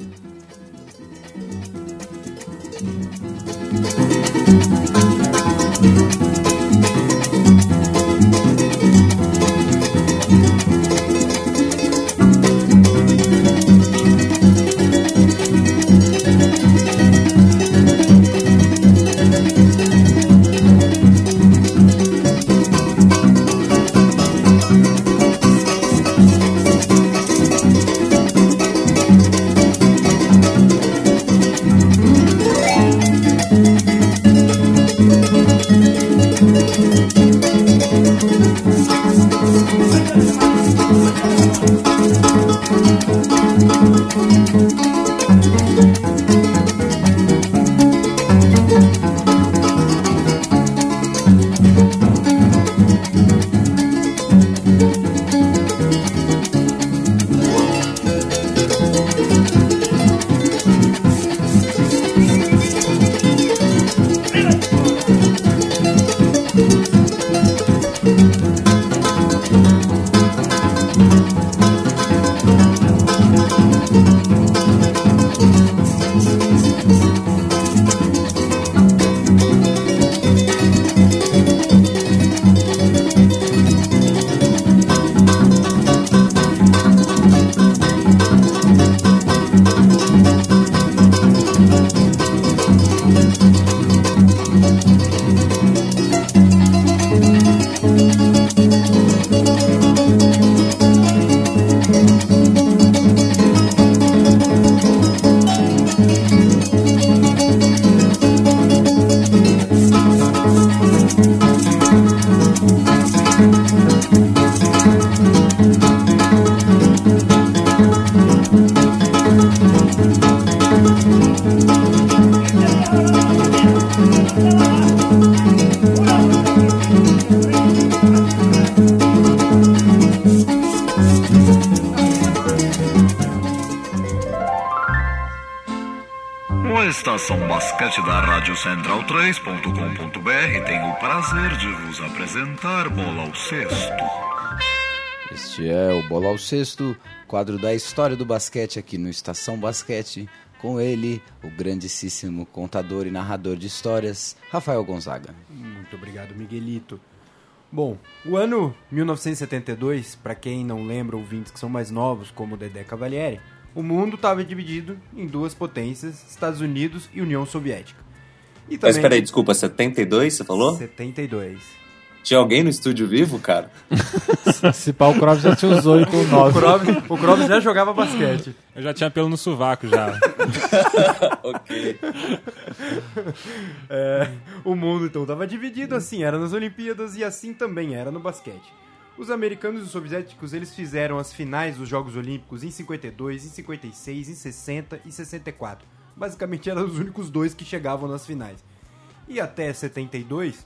Estação Basquete da Rádio Central três ponto com ponto b r tem o prazer de vos apresentar Bola ao Cesto. Este é o Bola ao Cesto, quadro da história do basquete aqui no Estação Basquete. Com ele, o grandíssimo contador e narrador de histórias, Rafael Gonzaga. Muito obrigado, Miguelito. Bom, o ano mil novecentos e setenta e dois, para quem não lembra, ouvintes que são mais novos, como o Dedé Cavalieri, o mundo estava dividido em duas potências, Estados Unidos e União Soviética. E também... Mas peraí, desculpa, setenta e dois você falou? setenta e dois. Tinha alguém no estúdio vivo, cara? Se pau, o Kroos já tinha uns oito ou nove. O Kroos já jogava basquete. Eu já tinha pelo no sovaco já. Ok. É, o mundo então estava dividido assim, era nas Olimpíadas e assim também era no basquete. Os americanos e os soviéticos, eles fizeram as finais dos Jogos Olímpicos em cinquenta e dois, em cinquenta e seis, em sessenta e sessenta e quatro. Basicamente eram os únicos dois que chegavam nas finais. E até setenta e dois,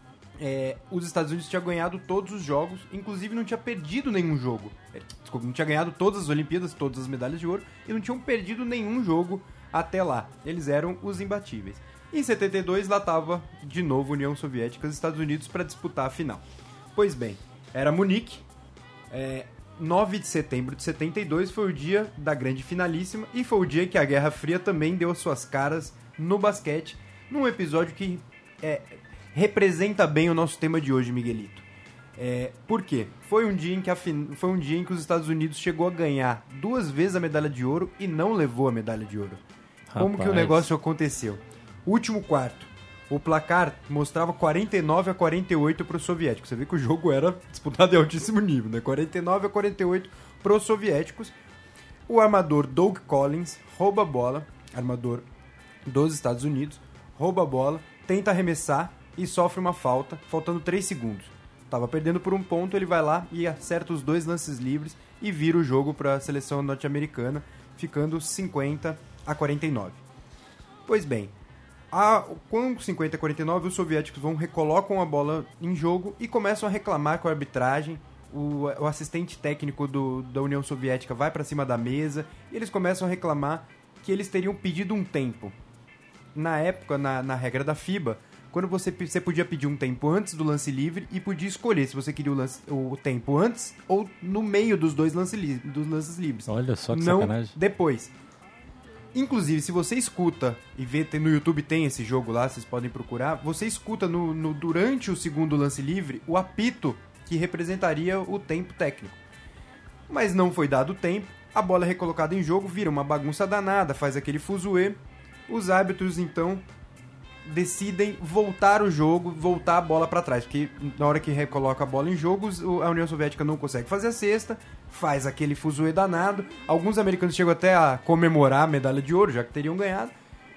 é, os Estados Unidos tinham ganhado todos os jogos, inclusive não tinha perdido nenhum jogo. É, desculpa, não tinha ganhado todas as Olimpíadas, todas as medalhas de ouro, e não tinham perdido nenhum jogo até lá. Eles eram os imbatíveis. Em setenta e dois, lá estava de novo União Soviética e os Estados Unidos para disputar a final. Pois bem, era Munique, é, nove de setembro de setenta e dois foi o dia da grande finalíssima e foi o dia que a Guerra Fria também deu as suas caras no basquete, num episódio que é, representa bem o nosso tema de hoje, Miguelito. É, por quê? Foi um, dia em que a fin... foi um dia em que os Estados Unidos chegou a ganhar duas vezes a medalha de ouro e não levou a medalha de ouro. Rapaz. Como que o negócio aconteceu? Último quarto. O placar mostrava quarenta e nove a quarenta e oito para os soviéticos. Você vê que o jogo era disputado em altíssimo nível, né? quarenta e nove a quarenta e oito para os soviéticos. O armador Doug Collins rouba a bola, armador dos Estados Unidos, rouba a bola, tenta arremessar e sofre uma falta, faltando três segundos. Tava perdendo por um ponto, ele vai lá e acerta os dois lances livres e vira o jogo para a seleção norte-americana, ficando cinquenta a quarenta e nove. Pois bem, a, com cinquenta a quarenta e nove, os soviéticos vão recolocam a bola em jogo e começam a reclamar com a arbitragem. O, o assistente técnico do, da União Soviética vai para cima da mesa e eles começam a reclamar que eles teriam pedido um tempo. Na época, na, na regra da FIBA, quando você, você podia pedir um tempo antes do lance livre e podia escolher se você queria o, lance, o tempo antes ou no meio dos dois lance li, dos lances livres. Olha só que não sacanagem. Depois. Inclusive, se você escuta e vê, tem, no YouTube tem esse jogo lá, vocês podem procurar, você escuta no, no, durante o segundo lance livre o apito que representaria o tempo técnico. Mas não foi dado tempo, a bola é recolocada em jogo, vira uma bagunça danada, faz aquele fuzuê. Os árbitros, então, decidem voltar o jogo, voltar a bola para trás, porque na hora que recoloca a bola em jogo, a União Soviética não consegue fazer a cesta, faz aquele fuzuê danado. Alguns americanos chegam até a comemorar a medalha de ouro, já que teriam ganhado.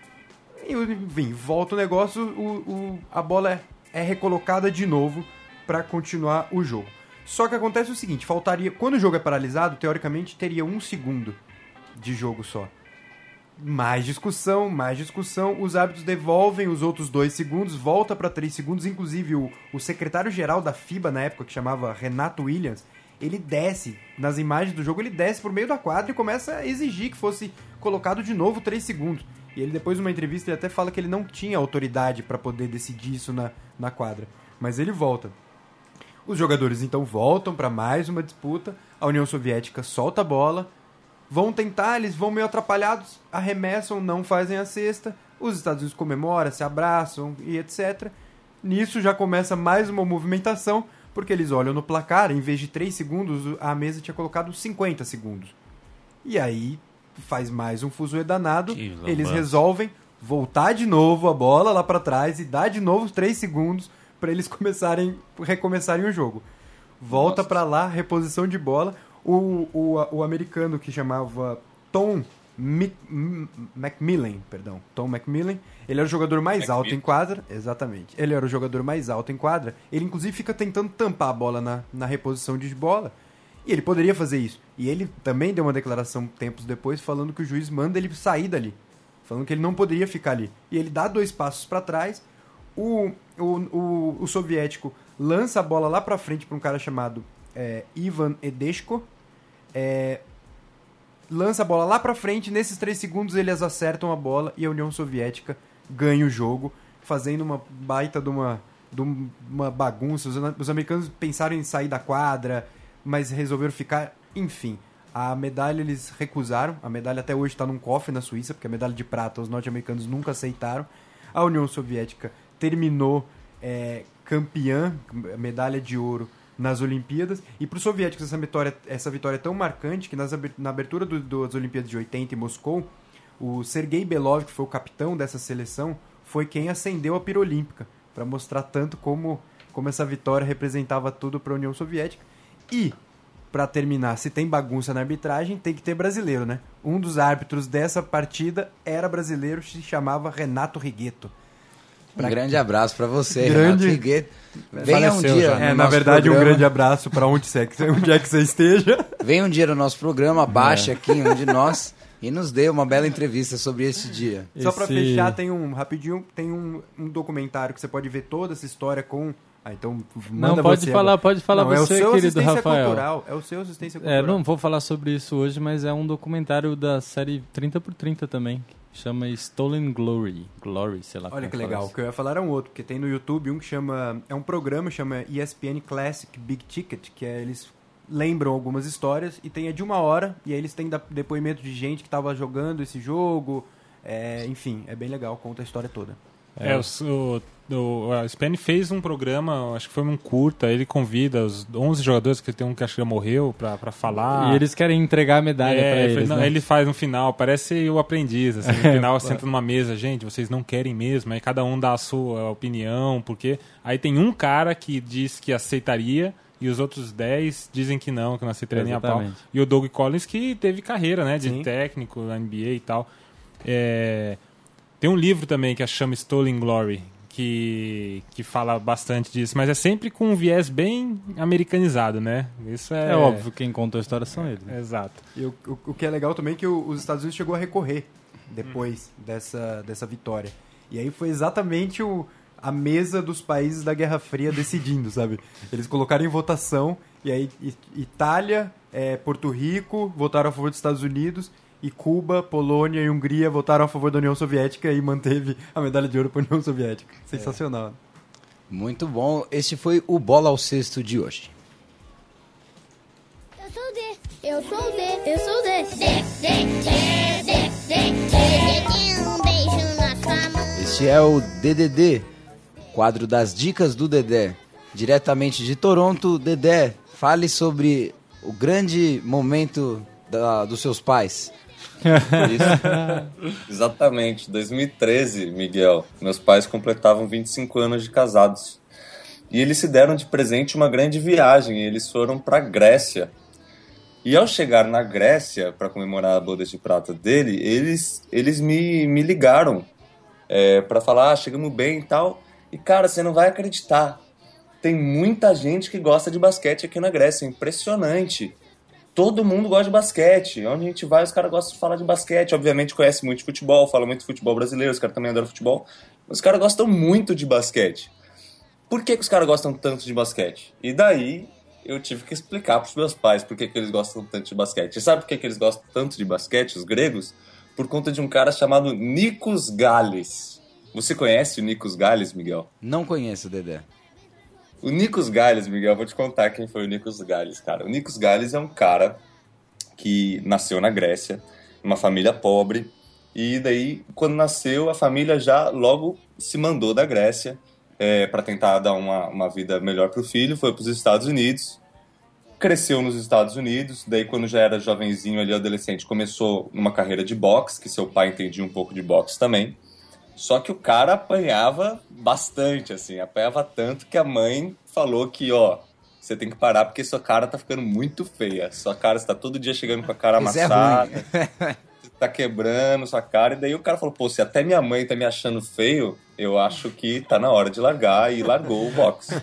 E, enfim, volta o negócio, o, o, a bola é, é recolocada de novo para continuar o jogo. Só que acontece o seguinte, faltaria, quando o jogo é paralisado, teoricamente teria um segundo de jogo só. Mais discussão, mais discussão, os árbitros devolvem os outros dois segundos, volta para três segundos, inclusive o, o secretário-geral da FIBA na época, que chamava Renato Williams, ele desce, nas imagens do jogo, ele desce por meio da quadra e começa a exigir que fosse colocado de novo três segundos. E ele depois, numa entrevista, ele até fala que ele não tinha autoridade para poder decidir isso na, na quadra. Mas ele volta. Os jogadores, então, voltam para mais uma disputa, a União Soviética solta a bola, vão tentar, eles vão meio atrapalhados, arremessam, não fazem a cesta, os Estados Unidos comemoram, se abraçam e etcétera. Nisso já começa mais uma movimentação, porque eles olham no placar, em vez de três segundos, a mesa tinha colocado cinquenta segundos. E aí faz mais um fuzuê danado, eles resolvem voltar de novo a bola lá para trás e dar de novo três segundos para eles começarem, recomeçarem o jogo. Volta para lá, reposição de bola. O, o, o americano que chamava Tom Mi, M, McMillan, perdão, Tom McMillan, ele era o jogador mais McMillan. alto em quadra, exatamente, ele era o jogador mais alto em quadra, ele inclusive fica tentando tampar a bola na, na reposição de bola, e ele poderia fazer isso, e ele também deu uma declaração tempos depois falando que o juiz manda ele sair dali, falando que ele não poderia ficar ali, e ele dá dois passos para trás, o, o, o, o soviético lança a bola lá para frente para um cara chamado é, Ivan Edeshko, É, lança a bola lá pra frente, nesses três segundos eles acertam a bola e a União Soviética ganha o jogo, fazendo uma baita de uma, de uma bagunça. Os, os americanos pensaram em sair da quadra, mas resolveram ficar. Enfim, a medalha eles recusaram, a medalha até hoje está num cofre na Suíça, porque a medalha de prata os norte-americanos nunca aceitaram. A União Soviética terminou é, campeã, medalha de ouro nas Olimpíadas, e para os soviéticos essa vitória, essa vitória é tão marcante que nas, na abertura do, das Olimpíadas de oitenta em Moscou, o Sergei Belov, que foi o capitão dessa seleção, foi quem acendeu a pira olímpica, para mostrar tanto como, como essa vitória representava tudo para a União Soviética. E, para terminar, se tem bagunça na arbitragem, tem que ter brasileiro, né? Um dos árbitros dessa partida era brasileiro, se chamava Renato Righetto. Um grande abraço para você, grande... Renato Figueiredo. Venha um dia. É, na verdade, programa. Um grande abraço para onde, onde é que você esteja. Venha um dia no nosso programa, baixe é. aqui um de nós e nos dê uma bela entrevista sobre esse dia. Só esse... para fechar, tem um rapidinho, tem um, um documentário que você pode ver toda essa história com. Ah, então manda não, pode você falar, agora. pode falar não, você, é o seu querido assistência Rafael. Cultural, é o seu assistência cultural. É, não vou falar sobre isso hoje, mas é um documentário da série trinta por trinta também. Chama Stolen Glory. Glory, sei lá. Olha que legal. O que eu ia falar era um outro, porque tem no YouTube um que chama... É um programa, chama E S P N Classic Big Ticket, que é eles lembram algumas histórias e tem a de uma hora, e aí eles têm depoimento de gente que estava jogando esse jogo. É, enfim, é bem legal, conta a história toda. É, o, o, o, a S P N fez um programa, acho que foi um curta, ele convida os onze jogadores, que tem um que acho que já morreu, pra, pra falar. E eles querem entregar a medalha é, pra eles, foi, né? Não, ele faz no final, parece o aprendiz, assim, no final senta numa mesa, gente, vocês não querem mesmo, aí cada um dá a sua opinião, porque aí tem um cara que diz que aceitaria, e os outros dez dizem que não, que não aceitaria nem a pau. E o Doug Collins, que teve carreira, né, de Sim. técnico na N B A e tal. É... Tem um livro também que chama Stolen Glory, que, que fala bastante disso, mas é sempre com um viés bem americanizado, né? Isso é... É óbvio, quem contou a história são eles. Né? Exato. E o, o, o que é legal também é que o, os Estados Unidos chegou a recorrer depois hum. dessa, dessa vitória. E aí foi exatamente o, a mesa dos países da Guerra Fria decidindo, sabe? Eles colocaram em votação, e aí Itália, é, Porto Rico votaram a favor dos Estados Unidos, e Cuba, Polônia e Hungria votaram a favor da União Soviética e manteve a medalha de ouro para a União Soviética. Sensacional. É. Muito bom. Este foi o Bola ao Cesto de hoje. Eu sou o D. Eu sou o D. Eu sou o D. D, D, D, D, D. Um beijo na sua mão. Este é o D D D, quadro das dicas do Dedé. Diretamente de Toronto, Dedé, fale sobre o grande momento da, dos seus pais. Isso. Exatamente, dois mil e treze, Miguel, meus pais completavam vinte e cinco anos de casados e eles se deram de presente uma grande viagem. Eles foram para Grécia e ao chegar na Grécia para comemorar a boda de prata dele, eles, eles me, me ligaram é, para falar, ah, chegamos bem e tal, e cara, você não vai acreditar, tem muita gente que gosta de basquete aqui na Grécia, é impressionante. Todo mundo gosta de basquete. Onde a gente vai, os caras gostam de falar de basquete. Obviamente conhecem muito de futebol, falam muito de futebol brasileiro, os caras também adoram futebol. Os caras gostam muito de basquete. Por que, que os caras gostam tanto de basquete? E daí eu tive que explicar para os meus pais por que, que eles gostam tanto de basquete. E sabe por que, que eles gostam tanto de basquete, os gregos? Por conta de um cara chamado Nikos Gallis. Você conhece o Nikos Gallis, Miguel? Não conheço, Dedé. O Nikos Gallis, Miguel, vou te contar quem foi o Nikos Gallis, cara. O Nikos Gallis é um cara que nasceu na Grécia, numa família pobre, e daí, quando nasceu, a família já logo se mandou da Grécia é, para tentar dar uma, uma vida melhor pro filho, foi para os Estados Unidos, cresceu nos Estados Unidos, daí quando já era jovenzinho ali, adolescente, começou numa carreira de boxe, que seu pai entendia um pouco de boxe também. Só que o cara apanhava bastante, assim, apanhava tanto que a mãe falou que, ó, você tem que parar porque sua cara tá ficando muito feia. Sua cara, você tá todo dia chegando com a cara Isso amassada, é você tá quebrando sua cara. E daí o cara falou, pô, se até minha mãe tá me achando feio, eu acho que tá na hora de largar, e largou o boxe.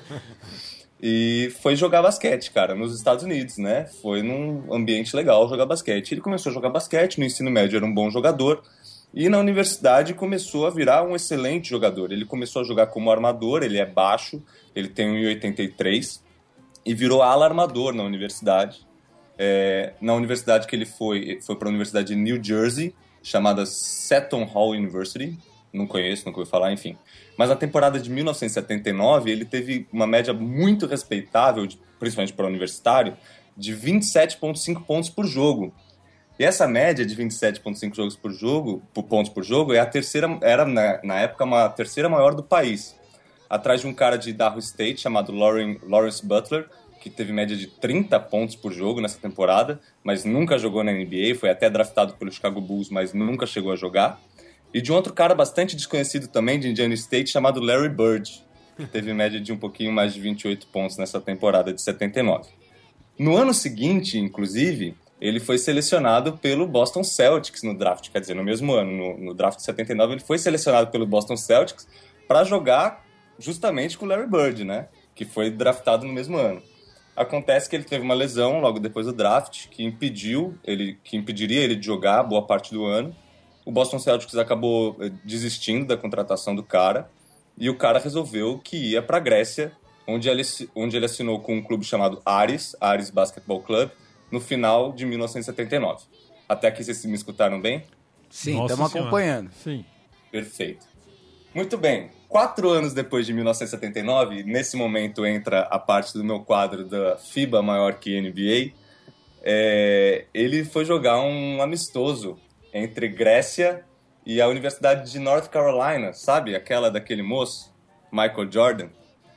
E foi jogar basquete, cara, nos Estados Unidos, né? Foi num ambiente legal jogar basquete. Ele começou a jogar basquete, no ensino médio era um bom jogador. E na universidade começou a virar um excelente jogador. Ele começou a jogar como armador, ele é baixo, ele tem um metro e oitenta e três, e virou ala armador na universidade. É, na universidade que ele foi, foi para a Universidade de New Jersey, chamada Seton Hall University. Não conheço, nunca ouvi falar, enfim. Mas na temporada de mil novecentos e setenta e nove, ele teve uma média muito respeitável, principalmente para o universitário, de vinte e sete vírgula cinco pontos por jogo. E essa média de vinte e sete vírgula cinco jogos por jogo, por pontos por jogo é a terceira, era na, na época uma terceira maior do país. Atrás de um cara de Idaho State chamado Lauren, Lawrence Butler, que teve média de trinta pontos por jogo nessa temporada, mas nunca jogou na N B A, foi até draftado pelo Chicago Bulls, mas nunca chegou a jogar. E de um outro cara bastante desconhecido também, de Indiana State, chamado Larry Bird, que teve média de um pouquinho mais de vinte e oito pontos nessa temporada de setenta e nove. No ano seguinte, inclusive, ele foi selecionado pelo Boston Celtics no draft, quer dizer, no mesmo ano, no, no draft de setenta e nove, ele foi selecionado pelo Boston Celtics para jogar justamente com o Larry Bird, né? Que foi draftado no mesmo ano. Acontece que ele teve uma lesão logo depois do draft, que impediu ele, que impediria ele de jogar boa parte do ano. O Boston Celtics acabou desistindo da contratação do cara, e o cara resolveu que ia para a Grécia, onde ele, onde ele assinou com um clube chamado Aris, Aris Basketball Club, no final de mil novecentos e setenta e nove. Até aqui vocês me escutaram bem? Sim, estamos acompanhando. Sim. Perfeito. Muito bem. Quatro anos depois de mil novecentos e setenta e nove, nesse momento entra a parte do meu quadro da FIBA maior que N B A, é, ele foi jogar um amistoso entre Grécia e a Universidade de North Carolina, sabe? Aquela daquele moço, Michael Jordan.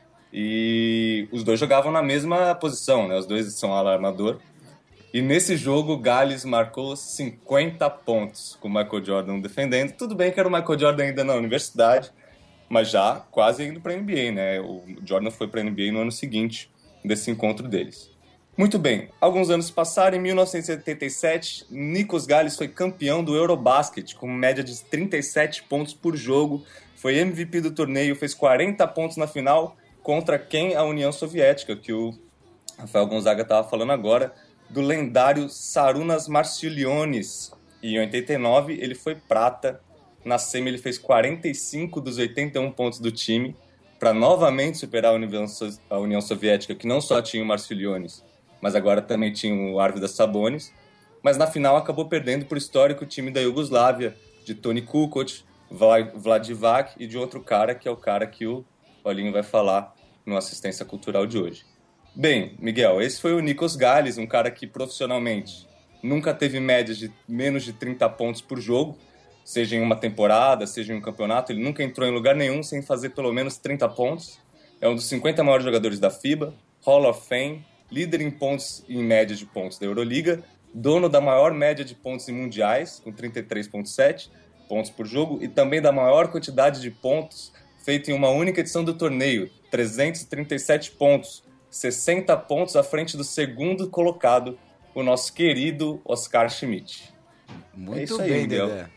E os dois jogavam na mesma posição, né? Os dois são ala armador. E nesse jogo, o Gales marcou cinquenta pontos com o Michael Jordan defendendo. Tudo bem que era o Michael Jordan ainda na universidade, mas já quase indo para a N B A, né? O Jordan foi para a N B A no ano seguinte desse encontro deles. Muito bem, alguns anos se passaram. Em mil novecentos e setenta e sete, Nikos Gales foi campeão do Eurobasket, com média de trinta e sete pontos por jogo. Foi M V P do torneio, fez quarenta pontos na final, contra quem? A União Soviética, que o Rafael Gonzaga estava falando agora, do lendário Sarunas Marsilionis. E em oitenta e nove ele foi prata. Na semi ele fez quarenta e cinco dos oitenta e um pontos do time, para novamente superar a União, a União Soviética, que não só tinha o Marsilionis, mas agora também tinha o Arvidas Sabonis. Mas na final acabou perdendo por histórico o time da Iugoslávia, de Toni Kukoc, Vlad Divac e de outro cara, que é o cara que o Paulinho vai falar no Assistência Cultural de hoje. Bem, Miguel, esse foi o Nikos Gales, um cara que profissionalmente nunca teve médias de menos de trinta pontos por jogo, seja em uma temporada, seja em um campeonato. Ele nunca entrou em lugar nenhum sem fazer pelo menos trinta pontos. É um dos cinquenta maiores jogadores da FIBA, Hall of Fame, líder em pontos e em média de pontos da Euroliga, dono da maior média de pontos em mundiais, com trinta e três vírgula sete pontos por jogo, e também da maior quantidade de pontos feita em uma única edição do torneio, trezentos e trinta e sete pontos, sessenta pontos à frente do segundo colocado, o nosso querido Oscar Schmidt. Muito é isso bem, aí, Miguel. Dedé.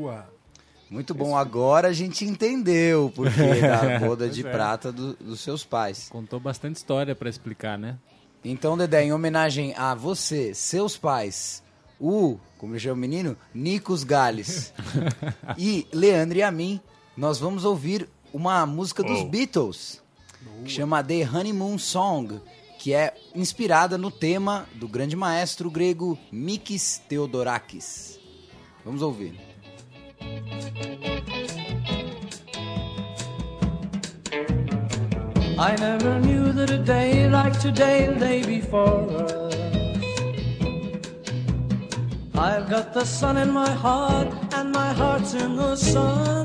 Muito bom, agora a gente entendeu o porquê da boda de é. prata do, dos seus pais. Contou bastante história para explicar, né? Então, Dedé, em homenagem a você, seus pais, o, como chama o menino, Nikos Gales e Leandro e a mim, nós vamos ouvir uma música dos Oh. Beatles, que chama The Honeymoon Song, que é inspirada no tema do grande maestro grego Mikis Theodorakis. Vamos ouvir. I never knew that a day like today lay before us. I've got the sun in my heart and my heart's in the sun.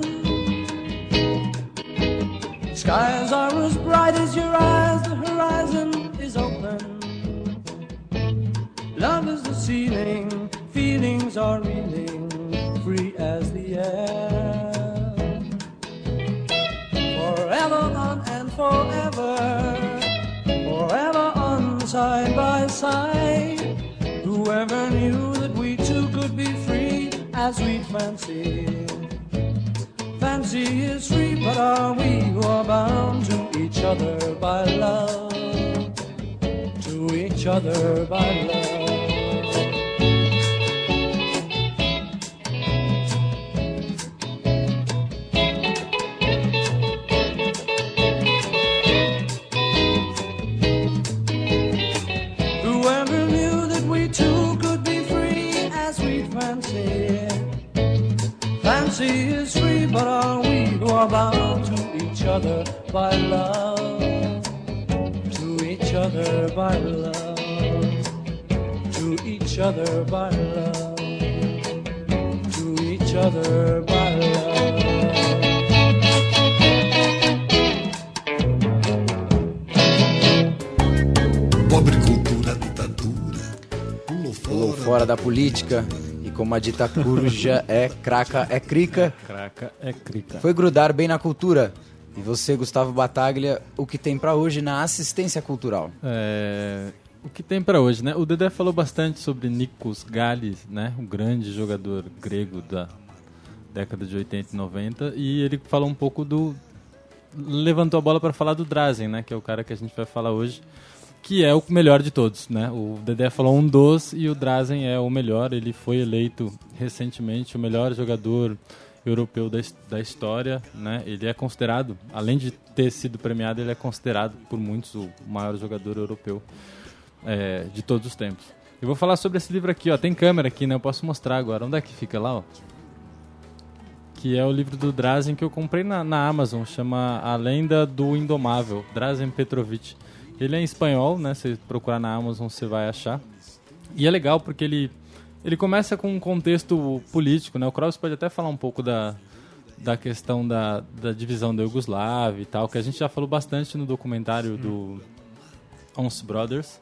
Skies are as bright as your eyes, the horizon is open. Love is the ceiling, feelings are reeling, free as the air. Forever on and forever, forever on side by side. Whoever knew that we two could be free as we fancy. Fancy is free, but are we who are bound to each other by love? To each other by love. Fancy is free, but are we who are bound to each other by love? To each other by love. To each other by love. To each other by love. Pobre cultura, ditadura. Pulou fora, Pulou fora da política. E como a dita coruja é craca, é crica. Craca é crica. Foi grudar bem na cultura. E você, Gustavo Bataglia, o que tem pra hoje na assistência cultural? É, o que tem pra hoje, né? O Dedé falou bastante sobre Nikos Gales, né? Um grande jogador grego da década de oitenta e noventa. E ele falou um pouco do, levantou a bola para falar do Drazen, né? Que é o cara que a gente vai falar hoje, que é o melhor de todos, né? O Dedé falou um dos e o Drazen é o melhor. Ele foi eleito recentemente o melhor jogador europeu da, da história, né? Ele é considerado, além de ter sido premiado, ele é considerado por muitos o maior jogador europeu é, de todos os tempos. Eu vou falar sobre esse livro aqui, ó. Tem câmera aqui, né? Eu posso mostrar agora. Onde é que fica lá, ó? Que é o livro do Drazen que eu comprei na, na Amazon, chama A Lenda do Indomável, Drazen Petrovic. Ele é em espanhol, né? Se procurar na Amazon você vai achar. E é legal porque ele, ele começa com um contexto político, né? O Kroos pode até falar um pouco da, da questão da, da divisão da Iugoslávia e tal, que a gente já falou bastante no documentário hum. do Ons Brothers.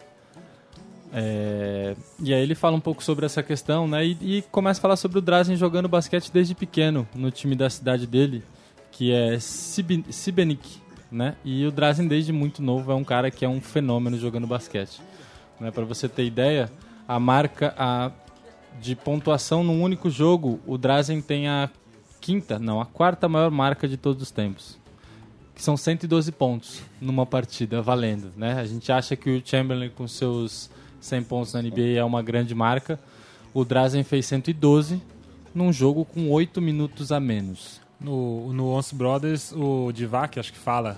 É, e aí ele fala um pouco sobre essa questão, né? E, e começa a falar sobre o Drazen jogando basquete desde pequeno no time da cidade dele, que é Šibenik, né? E o Drazen desde muito novo é um cara que é um fenômeno jogando basquete, né? Para você ter ideia, a marca a, de pontuação num único jogo, o Drazen tem a quinta, não, a quarta maior marca de todos os tempos, que são cento e doze pontos numa partida valendo, né? A gente acha que o Chamberlain com seus cem pontos na N B A é uma grande marca. O Drazen fez cento e doze num jogo com oito minutos a menos. No, no Ons Brothers, o Divac, acho que fala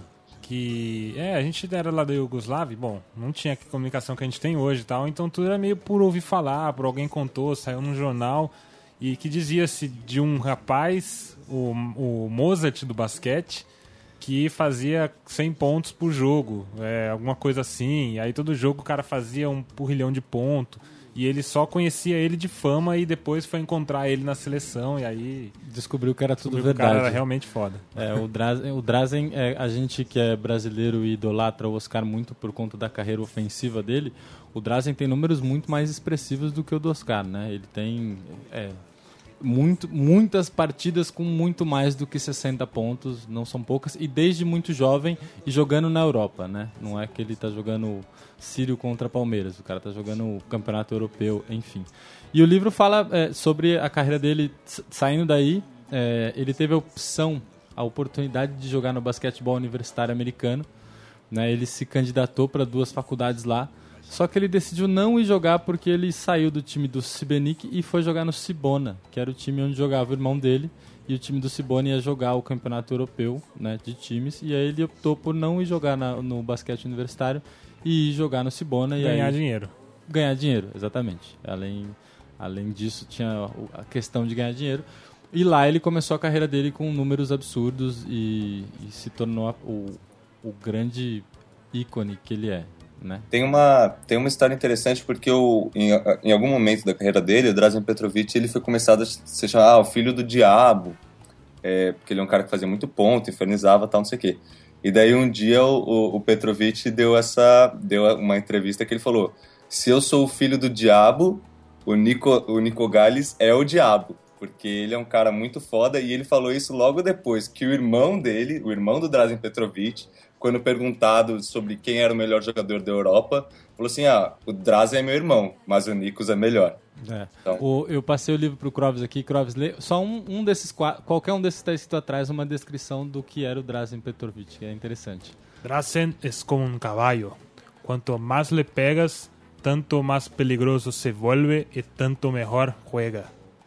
que é, a gente era lá da Iugoslávia, bom, não tinha a comunicação que a gente tem hoje e tal, então tudo era meio por ouvir falar, por alguém contou, saiu num jornal, e que dizia-se de um rapaz, o, o Mozart do basquete, que fazia cem pontos por jogo, é, alguma coisa assim, e aí todo jogo o cara fazia um porrilhão de ponto, e ele só conhecia ele de fama e depois foi encontrar ele na seleção, e aí descobriu que era tudo verdade. O cara era realmente foda. É, o Drazen, o Drazen é, a gente que é brasileiro e idolatra o Oscar muito por conta da carreira ofensiva dele, o Drazen tem números muito mais expressivos do que o do Oscar, né? Ele tem... É, Muito, muitas partidas com muito mais do que sessenta pontos, não são poucas, e desde muito jovem e jogando na Europa, né? Não é que ele tá jogando Sírio contra Palmeiras, o cara tá jogando o Campeonato Europeu, enfim. E o livro fala é, sobre a carreira dele saindo daí, é, ele teve a opção, a oportunidade de jogar no basquetebol universitário americano, né? Ele se candidatou para duas faculdades lá, só que ele decidiu não ir jogar porque ele saiu do time do Šibenik e foi jogar no Cibona, que era o time onde jogava o irmão dele, e o time do Cibona ia jogar o campeonato europeu, né, de times, e aí ele optou por não ir jogar na, no basquete universitário e ir jogar no Cibona. E ganhar aí, dinheiro. Ganhar dinheiro, exatamente. Além, além disso, tinha a questão de ganhar dinheiro. E lá ele começou a carreira dele com números absurdos e, e se tornou a, o, o grande ícone que ele é. Né? Tem uma, tem uma história interessante porque o, em, em algum momento da carreira dele, o Drazen Petrovic ele foi começado a se chamar ah, o filho do diabo, é, porque ele é um cara que fazia muito ponto, infernizava, tal, não sei o quê. E daí um dia o, o, o Petrovic deu, essa, deu uma entrevista que ele falou: se eu sou o filho do diabo, o Nico, o Nico Gales é o diabo, porque ele é um cara muito foda. E ele falou isso logo depois que o irmão dele, o irmão do Drazen Petrovic, quando perguntado sobre quem era o melhor jogador da Europa, falou assim: ah, o Drazen é meu irmão, mas o Nikos é melhor. É. Então. O, eu passei o livro pro Krovis aqui, Krovis, lê só um, um desses, qualquer um desses está escrito atrás, uma descrição do que era o Drazen Petrovic, que é interessante. Drazen é como um cavalo. Quanto mais le pegas, tanto mais peligroso se vuelve e tanto melhor juega.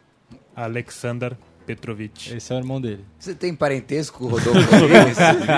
Alexander Petrovic. Esse é o irmão dele. Você tem parentesco com o Rodolfo Rodrigues?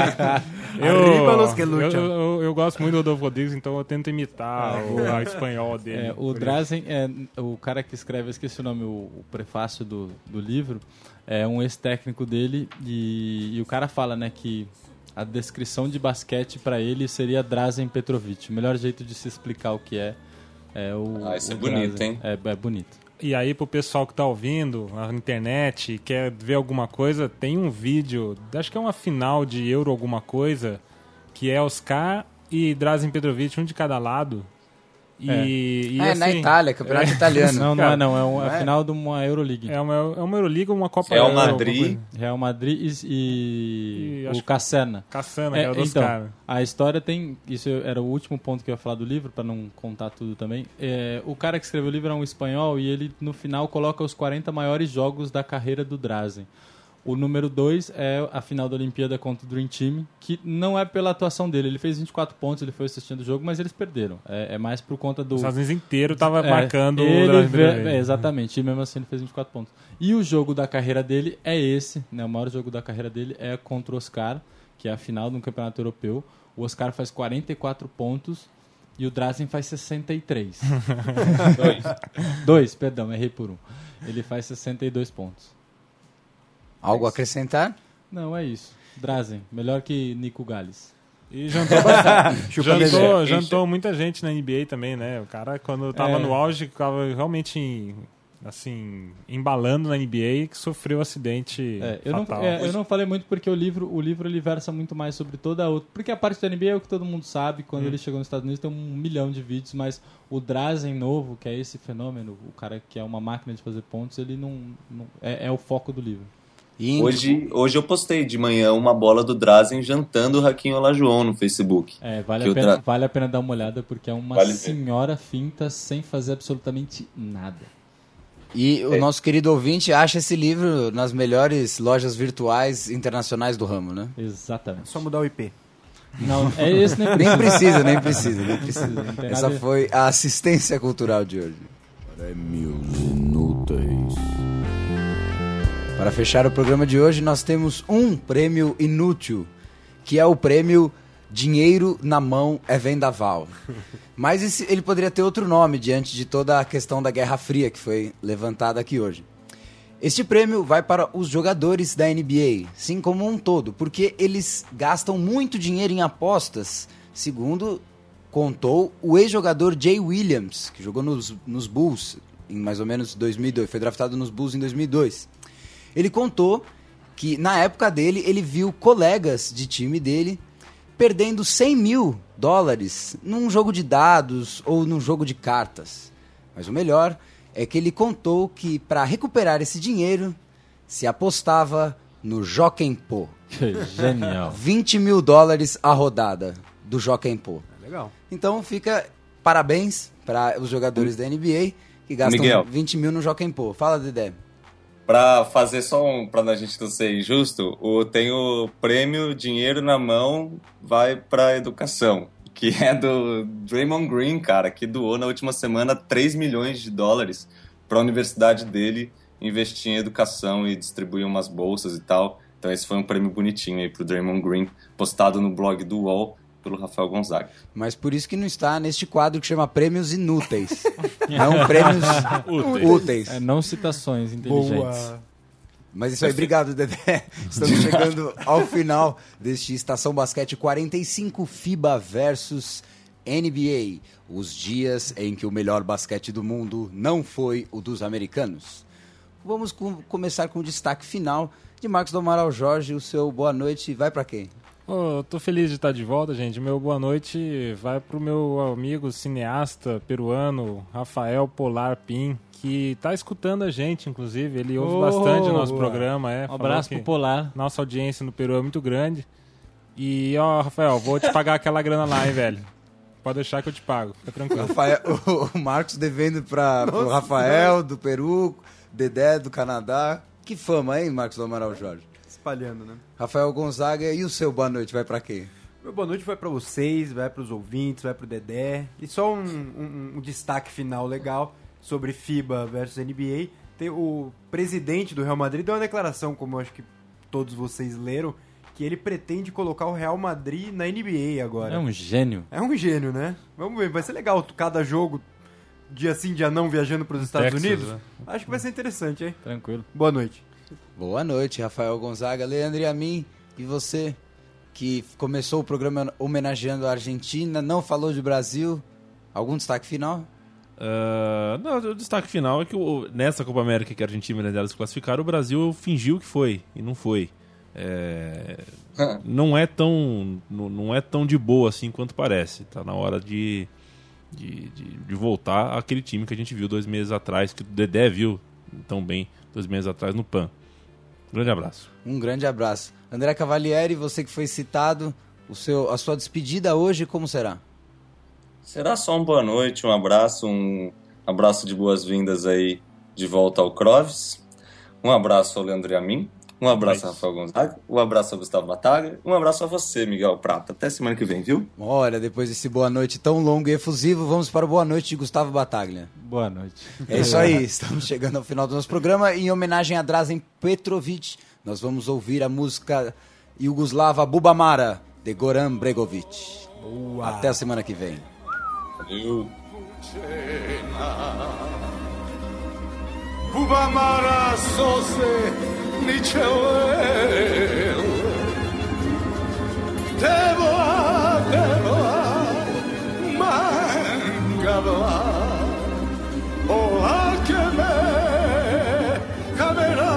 eu, eu, eu, eu gosto muito do Rodolfo Rodrigues, então eu tento imitar ah, o a espanhol dele. É, o Drazen, é, o cara que escreve, eu esqueci o nome, o, o prefácio do, do livro, é um ex-técnico dele e, e o cara fala, né, que a descrição de basquete para ele seria Drazen Petrovic. O melhor jeito de se explicar o que é é o Ah, isso o é bonito, Drazen. hein? É, é bonito. E aí, pro pessoal que tá ouvindo na internet, quer ver alguma coisa, tem um vídeo, acho que é uma final de Euro alguma coisa, que é Oscar e Drazen Petrovic, um de cada lado. E, É. e, Ah, é assim, na Itália, campeonato italiano. Não, não Cara, é não, é, um, é não a é? final de uma Euroleague. É uma, é uma Euroliga, uma Copa Real Euro, alguma Madrid. coisa. Real Madrid e, e E o acho- Cassana. Cassana, que é o dos então, caras. a história tem... Isso era o último ponto que eu ia falar do livro, para não contar tudo também. É, o cara que escreveu o livro é um espanhol e ele, no final, coloca os quarenta maiores jogos da carreira do Drazen. O número dois é a final da Olimpíada contra o Dream Team, que não é pela atuação dele. Ele fez vinte e quatro pontos, ele foi assistindo o jogo, mas eles perderam. É, é mais por conta do... Os Estados Unidos inteiro tava é, marcando ele o... vê, é, exatamente, e mesmo assim ele fez vinte e quatro pontos. E o jogo da carreira dele é esse, né? O maior jogo da carreira dele é contra o Oscar, que é a final do Campeonato Europeu. O Oscar faz quarenta e quatro pontos e o Drazen faz sessenta e três. Dois. Dois, perdão, errei por um. Ele faz sessenta e dois pontos. Algo a acrescentar? Não, é isso. Drazen, melhor que Nico Gales. E jantou bastante. jantou, jantou muita gente na N B A também, né? O cara, quando tava é. no auge, ficava realmente assim, embalando na N B A, que sofreu um acidente é, eu fatal. Não, é, eu não falei muito porque o livro, o livro ele versa muito mais sobre toda a outra... Porque a parte da N B A é o que todo mundo sabe. Quando hum. ele chegou nos Estados Unidos tem um milhão de vídeos, mas o Drazen novo, que é esse fenômeno, o cara que é uma máquina de fazer pontos, ele não... não é, é o foco do livro. Hoje, hoje eu postei de manhã uma bola do Drazen jantando o Hakim Olajuwon no Facebook. É, vale a, pena, Dra... vale a pena dar uma olhada, porque é uma vale senhora finta sem fazer absolutamente nada. E o é. nosso querido ouvinte acha esse livro nas melhores lojas virtuais internacionais do ramo, né? Exatamente. É só mudar o I P. Não, é esse nem precisa. nem precisa, nem precisa, nem precisa. Essa foi a assistência cultural de hoje. Prêmios inúteis. Para fechar o programa de hoje, nós temos um prêmio inútil, que é o prêmio Dinheiro na Mão é Vendaval. Mas esse, ele poderia ter outro nome diante de toda a questão da Guerra Fria que foi levantada aqui hoje. Este prêmio vai para os jogadores da N B A, sim, como um todo, porque eles gastam muito dinheiro em apostas, segundo contou o ex-jogador Jay Williams, que jogou nos, nos Bulls em mais ou menos dois mil e dois, foi draftado nos Bulls em dois mil e dois. Ele contou que na época dele ele viu colegas de time dele perdendo cem mil dólares num jogo de dados ou num jogo de cartas. Mas o melhor é que ele contou que para recuperar esse dinheiro se apostava no Jockey-Pô. Que genial. vinte mil dólares a rodada do Jockey-Pô. É legal. Então fica parabéns para os jogadores da N B A que gastam Miguel. vinte mil no Jockey-Pô. Fala, Dedé. Pra fazer só um... Pra a gente não ser injusto, o, tem o prêmio Dinheiro na Mão vai pra educação, que é do Draymond Green, cara, que doou na última semana três milhões de dólares pra universidade dele investir em educação e distribuir umas bolsas e tal. Então esse foi um prêmio bonitinho aí pro Draymond Green, postado no blog do U O L pelo Rafael Gonzaga. Mas por isso que não está neste quadro que chama Prêmios Inúteis. Não prêmios úteis. úteis. É, não citações inteligentes. Boa. Mas isso aí, obrigado, Dedé. Estamos chegando ao final deste Estação Basquete quarenta e cinco FIBA versus N B A. Os dias em que o melhor basquete do mundo não foi o dos americanos. Vamos com, começar com o destaque final de Marcos do Amaral Jorge. O seu boa noite vai para quem? Oh, tô feliz de estar de volta, gente. Meu boa noite vai pro meu amigo cineasta peruano, Rafael Polar Pim, que tá escutando a gente, inclusive. Ele ouve oh, bastante o nosso boa. programa. É, um abraço pro Polar. Nossa audiência no Peru é muito grande. E, ó, Rafael, vou te pagar aquela grana lá, hein, velho. Pode deixar que eu te pago, fica tranquilo. Rafael, o Marcos devendo para o Rafael, do Peru, Dedé, do Canadá. Que fama, hein, Marcos do Amaral Jorge? Espalhando, né? Rafael Gonzaga, e o seu boa noite vai pra quem? Meu boa noite vai pra vocês, vai pros ouvintes, vai pro Dedé. E só um, um, um destaque final legal sobre FIBA versus N B A. Tem o presidente do Real Madrid deu uma declaração, como eu acho que todos vocês leram, que ele pretende colocar o Real Madrid na N B A agora. É um gênio. É um gênio, né? Vamos ver, vai ser legal cada jogo, dia sim, dia não, viajando pros Estados Texas, Unidos. Né? Acho que vai ser interessante, hein? Tranquilo. Boa noite. Boa noite, Rafael Gonzaga, Leandro e a mim. E você, que começou o programa homenageando a Argentina, não falou de Brasil. Algum destaque final? Uh, não, o destaque final é que o, nessa Copa América que a Argentina e a Venezuela se classificaram, o Brasil fingiu que foi, e não foi. É, não, é tão, não, não é tão de boa assim quanto parece. Tá na hora de, de, de, de voltar àquele time que a gente viu dois meses atrás, que o Dedé viu tão bem dois meses atrás no P A N. Um grande abraço. Um grande abraço. André Cavalieri, você que foi citado, o seu, a sua despedida hoje, como será? Será só uma boa noite, um abraço, um abraço de boas-vindas aí de volta ao Croves. Um abraço ao Leandro e a mim. Um abraço a Rafael Gonzaga, um abraço a Gustavo Batalha, um abraço a você, Miguel Prata. Até semana que vem, viu? Olha, depois desse boa noite tão longo e efusivo, vamos para o boa noite de Gustavo Batalha. Boa noite. É isso aí, estamos chegando ao final do nosso programa. Em homenagem a Drazen Petrovic, nós vamos ouvir a música Yugoslava Bubamara, de Goran Bregovic. Boa. Até a semana que vem. Valeu. Bubamara sose ničelel Devoa, devoa, mangavla Ola keme kamera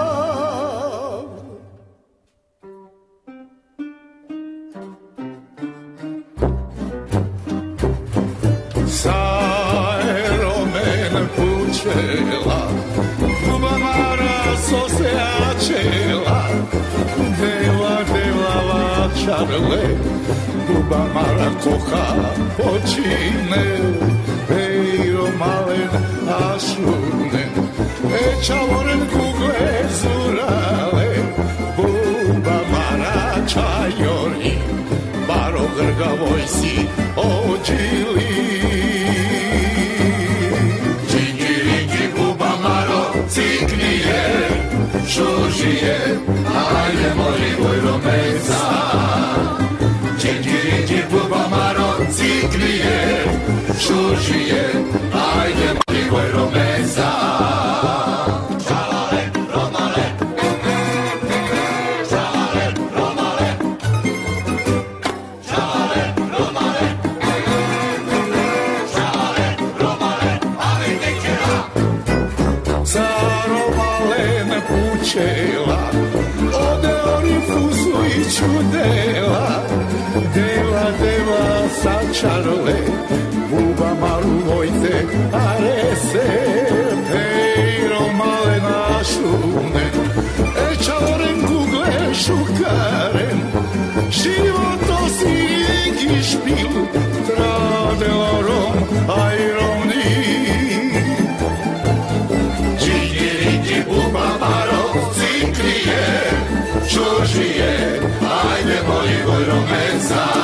Sajromen pučela Bubamara sose açela Deva, deva vačarle Bubamara koha počine Eiro malen ašunen Ečavoren kugle zurale Bubamara čajori Baro grgavoj si ođili Džingi Bubamaro ciklije Šužije Ajde moli vojro meza Džingi Bubamaro ciklije Šužije Ajde moli vojro meza Šalale, romale Šalale, romale Šalale, romale Šalale, romale Ali tekera Zaromalen pučela Ode orifusu i čudela Deva, deva sačarle Bubamaru vojte arese Eiro malen ašunen Ečavoren kugle šukaren Životo si igi špil Tradelorom ajroni Džingi Bubamaro ciklije Šužije Ajde moli vojro meza